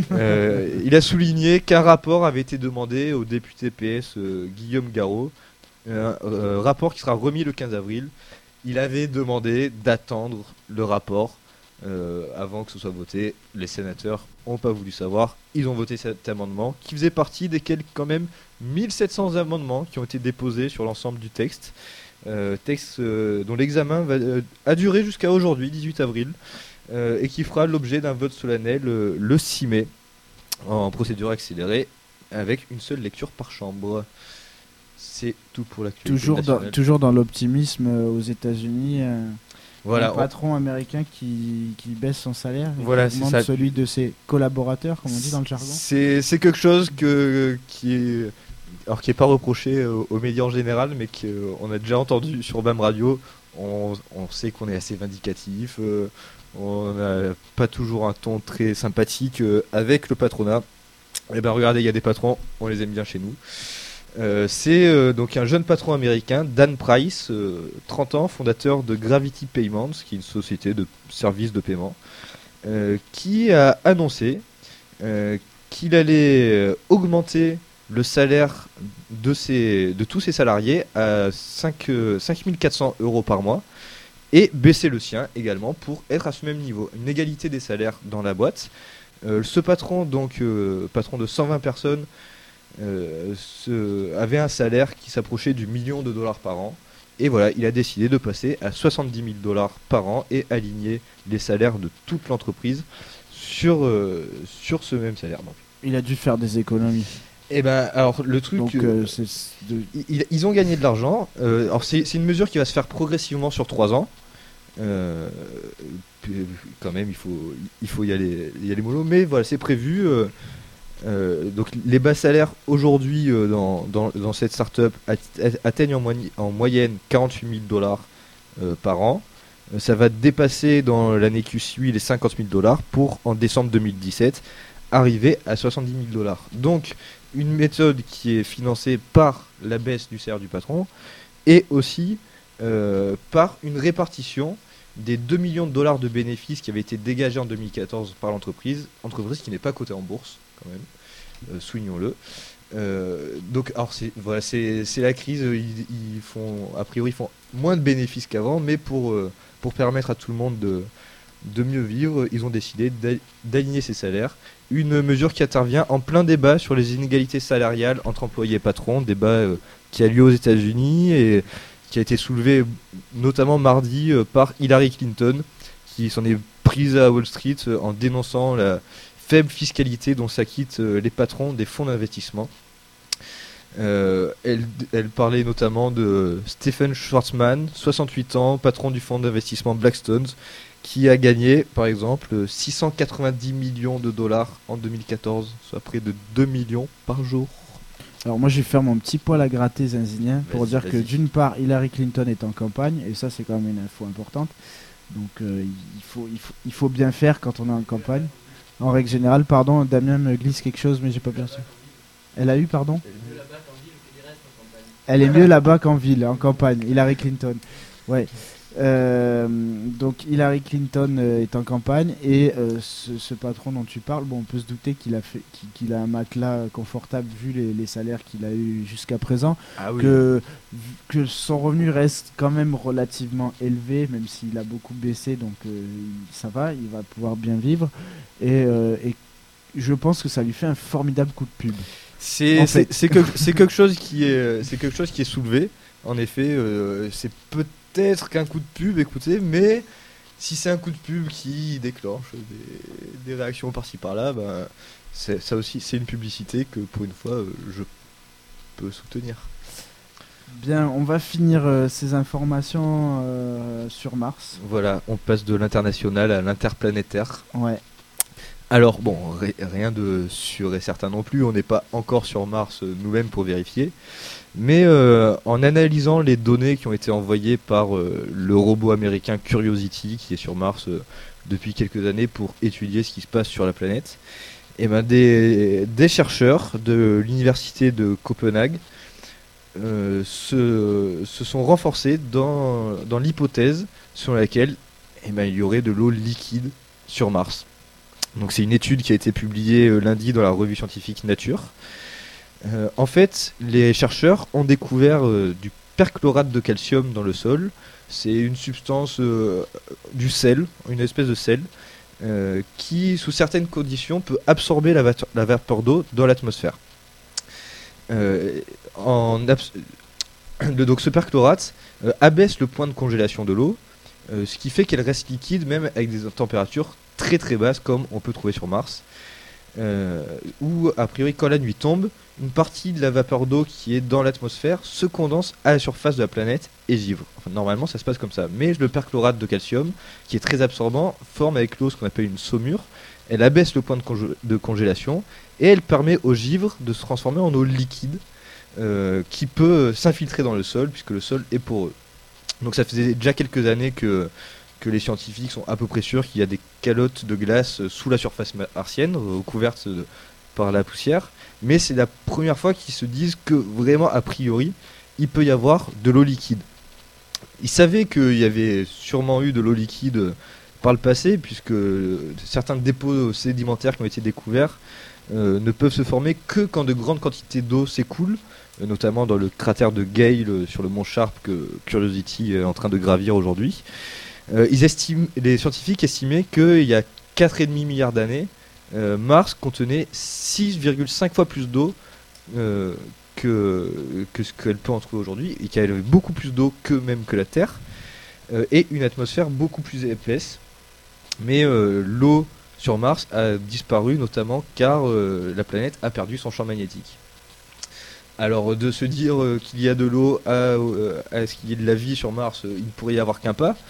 Euh, il a souligné qu'un rapport avait été demandé au député P S euh, Guillaume Garot, un euh, rapport qui sera remis le quinze avril. Il avait demandé d'attendre le rapport euh, avant que ce soit voté. Les sénateurs n'ont pas voulu savoir. Ils ont voté cet amendement qui faisait partie des quelques quand même mille sept cents amendements qui ont été déposés sur l'ensemble du texte. Euh, texte euh, dont l'examen va, euh, a duré jusqu'à aujourd'hui, dix-huit avril, euh, et qui fera l'objet d'un vote solennel euh, le six mai en procédure accélérée avec une seule lecture par chambre. C'est tout pour l'actualité Toujours dans, nationale. toujours dans l'optimisme euh, aux États-Unis. euh, Voilà, un patron américain qui, qui baisse son salaire et Voilà, qui c'est augmente ça. celui de ses collaborateurs, comme on dit dans le jargon. C'est, c'est quelque chose que, qui est, alors qui est pas reproché aux, aux médias en général, mais qu'on a déjà entendu sur B A M Radio. On, on sait qu'on est assez vindicatif, euh, on n'a pas toujours un ton très sympathique euh, avec le patronat. Et ben regardez, il y a des patrons, on les aime bien chez nous. Euh, c'est euh, donc un jeune patron américain, Dan Price, euh, trente ans, fondateur de Gravity Payments, qui est une société de services de paiement, euh, qui a annoncé euh, qu'il allait euh, augmenter le salaire de, ses, de tous ses salariés à cinq mille quatre cents euros par mois et baisser le sien également pour être à ce même niveau. Une égalité des salaires dans la boîte. Euh, ce patron, donc euh, patron de cent vingt personnes, Euh, ce, avait un salaire qui s'approchait du million de dollars par an. Et voilà, il a décidé de passer à soixante-dix mille dollars par an et aligner les salaires de toute l'entreprise sur, euh, sur ce même salaire. Donc. Il a dû faire des économies. Et ben, alors le truc, Donc, euh, euh, c'est de... ils, ils ont gagné de l'argent. Euh, alors c'est, c'est une mesure qui va se faire progressivement sur trois ans. Euh, puis, quand même, il faut, il faut y aller, y aller mollo. Mais voilà, c'est prévu. Euh, euh, donc les bas salaires aujourd'hui euh, dans, dans, dans cette startup at- atteignent en, moy- en moyenne quarante-huit mille dollars euh, par an. Euh, ça va dépasser dans l'année qui suit les cinquante mille dollars pour en décembre deux mille dix-sept arriver à soixante-dix mille dollars. Donc une méthode qui est financée par la baisse du salaire du patron et aussi euh, par une répartition des deux millions de dollars de bénéfices qui avaient été dégagés en deux mille quatorze par l'entreprise, entreprise qui n'est pas cotée en bourse quand même, euh, soulignons-le. Euh, donc alors c'est voilà c'est c'est la crise, ils, ils font a priori ils font moins de bénéfices qu'avant, mais pour euh, pour permettre à tout le monde de de mieux vivre, ils ont décidé d'a- d'aligner ces salaires. Une mesure qui intervient en plein débat sur les inégalités salariales entre employés et patrons, débat euh, qui a lieu aux États-Unis et qui a été soulevé notamment mardi euh, par Hillary Clinton, qui s'en est prise à Wall Street euh, en dénonçant la faible fiscalité dont s'acquittent euh, les patrons des fonds d'investissement. Euh, elle, elle parlait notamment de Stephen Schwarzman, soixante-huit ans, patron du fonds d'investissement Blackstone, qui a gagné par exemple six cent quatre-vingt-dix millions de dollars en deux mille quatorze, soit près de deux millions par jour. Alors moi je vais faire mon petit poil à gratter zinzinien pour Vas-y, dire que vas-y. d'une part Hillary Clinton est en campagne et ça c'est quand même une info importante. Donc euh, il, faut, il, faut, il faut bien faire quand on est en campagne. En règle générale, pardon, Damien me glisse quelque chose mais j'ai pas bien sûr. Elle a eu pardon Elle est mieux là-bas qu'en ville, en campagne, Hillary Clinton. Ouais. Euh, donc Hillary Clinton euh, est en campagne et euh, ce, ce patron dont tu parles, bon, on peut se douter qu'il a fait, qu'il, qu'il a un matelas confortable vu les, les salaires qu'il a eu jusqu'à présent, Ah oui. que, que son revenu reste quand même relativement élevé, même s'il a beaucoup baissé, donc euh, il- ça va, il va pouvoir bien vivre et, euh, et je pense que ça lui fait un formidable coup de pub. C'est En c'est- fait. c'est que- c'est quelque chose qui est c'est quelque chose qui est soulevé. En effet, euh, c'est peut-être qu'un coup de pub, écoutez, mais si c'est un coup de pub qui déclenche des, des réactions par-ci par-là, ben, c'est ça aussi, c'est une publicité que pour une fois euh, je peux soutenir. Bien, on va finir euh, ces informations euh, sur Mars. Voilà, on passe de l'international à l'interplanétaire. Ouais. Alors bon, ri- rien de sûr et certain non plus, on n'est pas encore sur Mars euh, nous-mêmes pour vérifier, mais euh, en analysant les données qui ont été envoyées par euh, le robot américain Curiosity qui est sur Mars euh, depuis quelques années pour étudier ce qui se passe sur la planète, et ben des, des chercheurs de l'université de Copenhague euh, se, se sont renforcés dans, dans l'hypothèse selon laquelle eh ben, il y aurait de l'eau liquide sur Mars. Donc c'est une étude qui a été publiée euh, lundi dans la revue scientifique Nature. Euh, en fait, les chercheurs ont découvert euh, du perchlorate de calcium dans le sol. C'est une substance euh, du sel, une espèce de sel, euh, qui, sous certaines conditions, peut absorber la, vapeur- la vapeur d'eau dans l'atmosphère. Euh, en abs- le- donc ce perchlorate euh, abaisse le point de congélation de l'eau, euh, ce qui fait qu'elle reste liquide même avec des températures très très basses comme on peut trouver sur Mars, euh, où a priori quand la nuit tombe, une partie de la vapeur d'eau qui est dans l'atmosphère se condense à la surface de la planète et givre. Enfin, normalement ça se passe comme ça, mais le perchlorate de calcium, qui est très absorbant, forme avec l'eau ce qu'on appelle une saumure. Elle abaisse le point de, conge- de congélation et elle permet au givre de se transformer en eau liquide euh, qui peut s'infiltrer dans le sol puisque le sol est poreux. Donc ça faisait déjà quelques années que que les scientifiques sont à peu près sûrs qu'il y a des calottes de glace euh, sous la surface martienne, euh, recouvertes euh, par la poussière, mais c'est la première fois qu'ils se disent que vraiment, a priori, il peut y avoir de l'eau liquide. Ils savaient qu'il y avait sûrement eu de l'eau liquide euh, par le passé, puisque euh, certains dépôts sédimentaires qui ont été découverts euh, ne peuvent se former que quand de grandes quantités d'eau s'écoulent, euh, notamment dans le cratère de Gale euh, sur le mont Sharp que Curiosity est en train de gravir aujourd'hui. Euh, ils estiment, les scientifiques estimaient qu'il y a quatre virgule cinq milliards d'années, euh, Mars contenait six virgule cinq fois plus d'eau euh, que, que ce qu'elle peut en trouver aujourd'hui, et qu'il y avait beaucoup plus d'eau que même que la Terre, euh, et une atmosphère beaucoup plus épaisse. Mais euh, l'eau sur Mars a disparu notamment car euh, la planète a perdu son champ magnétique. Alors de se dire euh, qu'il y a de l'eau à, euh, à ce qu'il y ait de la vie sur Mars, euh, il ne pourrait y avoir qu'un pas.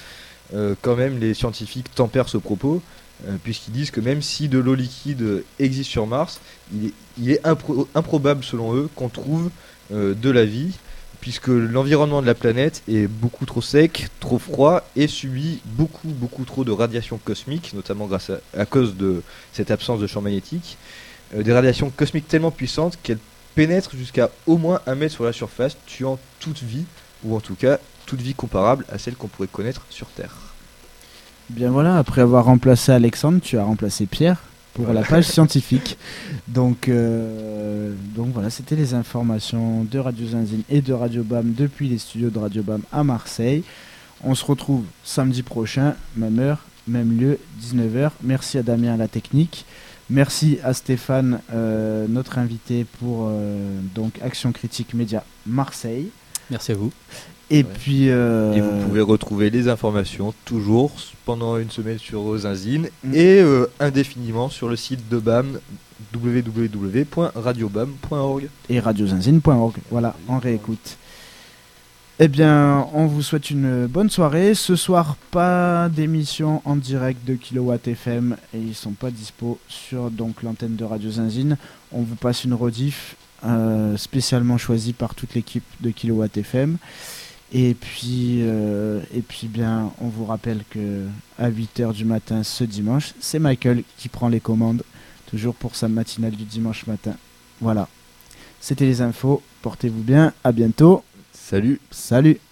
euh, quand même les scientifiques tempèrent ce propos, euh, puisqu'ils disent que même si de l'eau liquide existe sur Mars, il est, il est impro- improbable selon eux qu'on trouve euh, de la vie, puisque l'environnement de la planète est beaucoup trop sec, trop froid et subit beaucoup beaucoup trop de radiations cosmiques, notamment grâce à, à cause de cette absence de champ magnétique, euh, des radiations cosmiques tellement puissantes qu'elles pénètrent jusqu'à au moins un mètre sur la surface, tuant toute vie, ou en tout cas toute vie comparable à celle qu'on pourrait connaître sur Terre. Bien voilà, après avoir remplacé Alexandre, tu as remplacé Pierre pour Voilà. la page scientifique. Donc, euh, donc voilà, c'était les informations de Radio Zinzine et de Radio B A M depuis les studios de Radio B A M à Marseille. On se retrouve samedi prochain, même heure, même lieu, dix-neuf heures. Merci à Damien à la technique. Merci à Stéphane, euh, notre invité pour euh, donc Action Critique Média Marseille. Merci à vous. Et Ouais. puis euh, Et vous pouvez retrouver les informations toujours pendant une semaine sur Zinzine Mm. et euh, indéfiniment sur le site de B A M, w w w point radio bam point org. et radiozinzine point org. Voilà, on réécoute. Eh bien, on vous souhaite une bonne soirée. Ce soir, pas d'émission en direct de Kilowatt F M et ils sont pas dispo sur donc l'antenne de Radio Zinzine. On vous passe une rediff euh, spécialement choisie par toute l'équipe de Kilowatt F M. Et puis, euh, et puis bien, on vous rappelle que à huit heures du matin ce dimanche, c'est Michael qui prend les commandes, toujours pour sa matinale du dimanche matin. Voilà. C'était les infos. Portez-vous bien. À bientôt. Salut. Salut.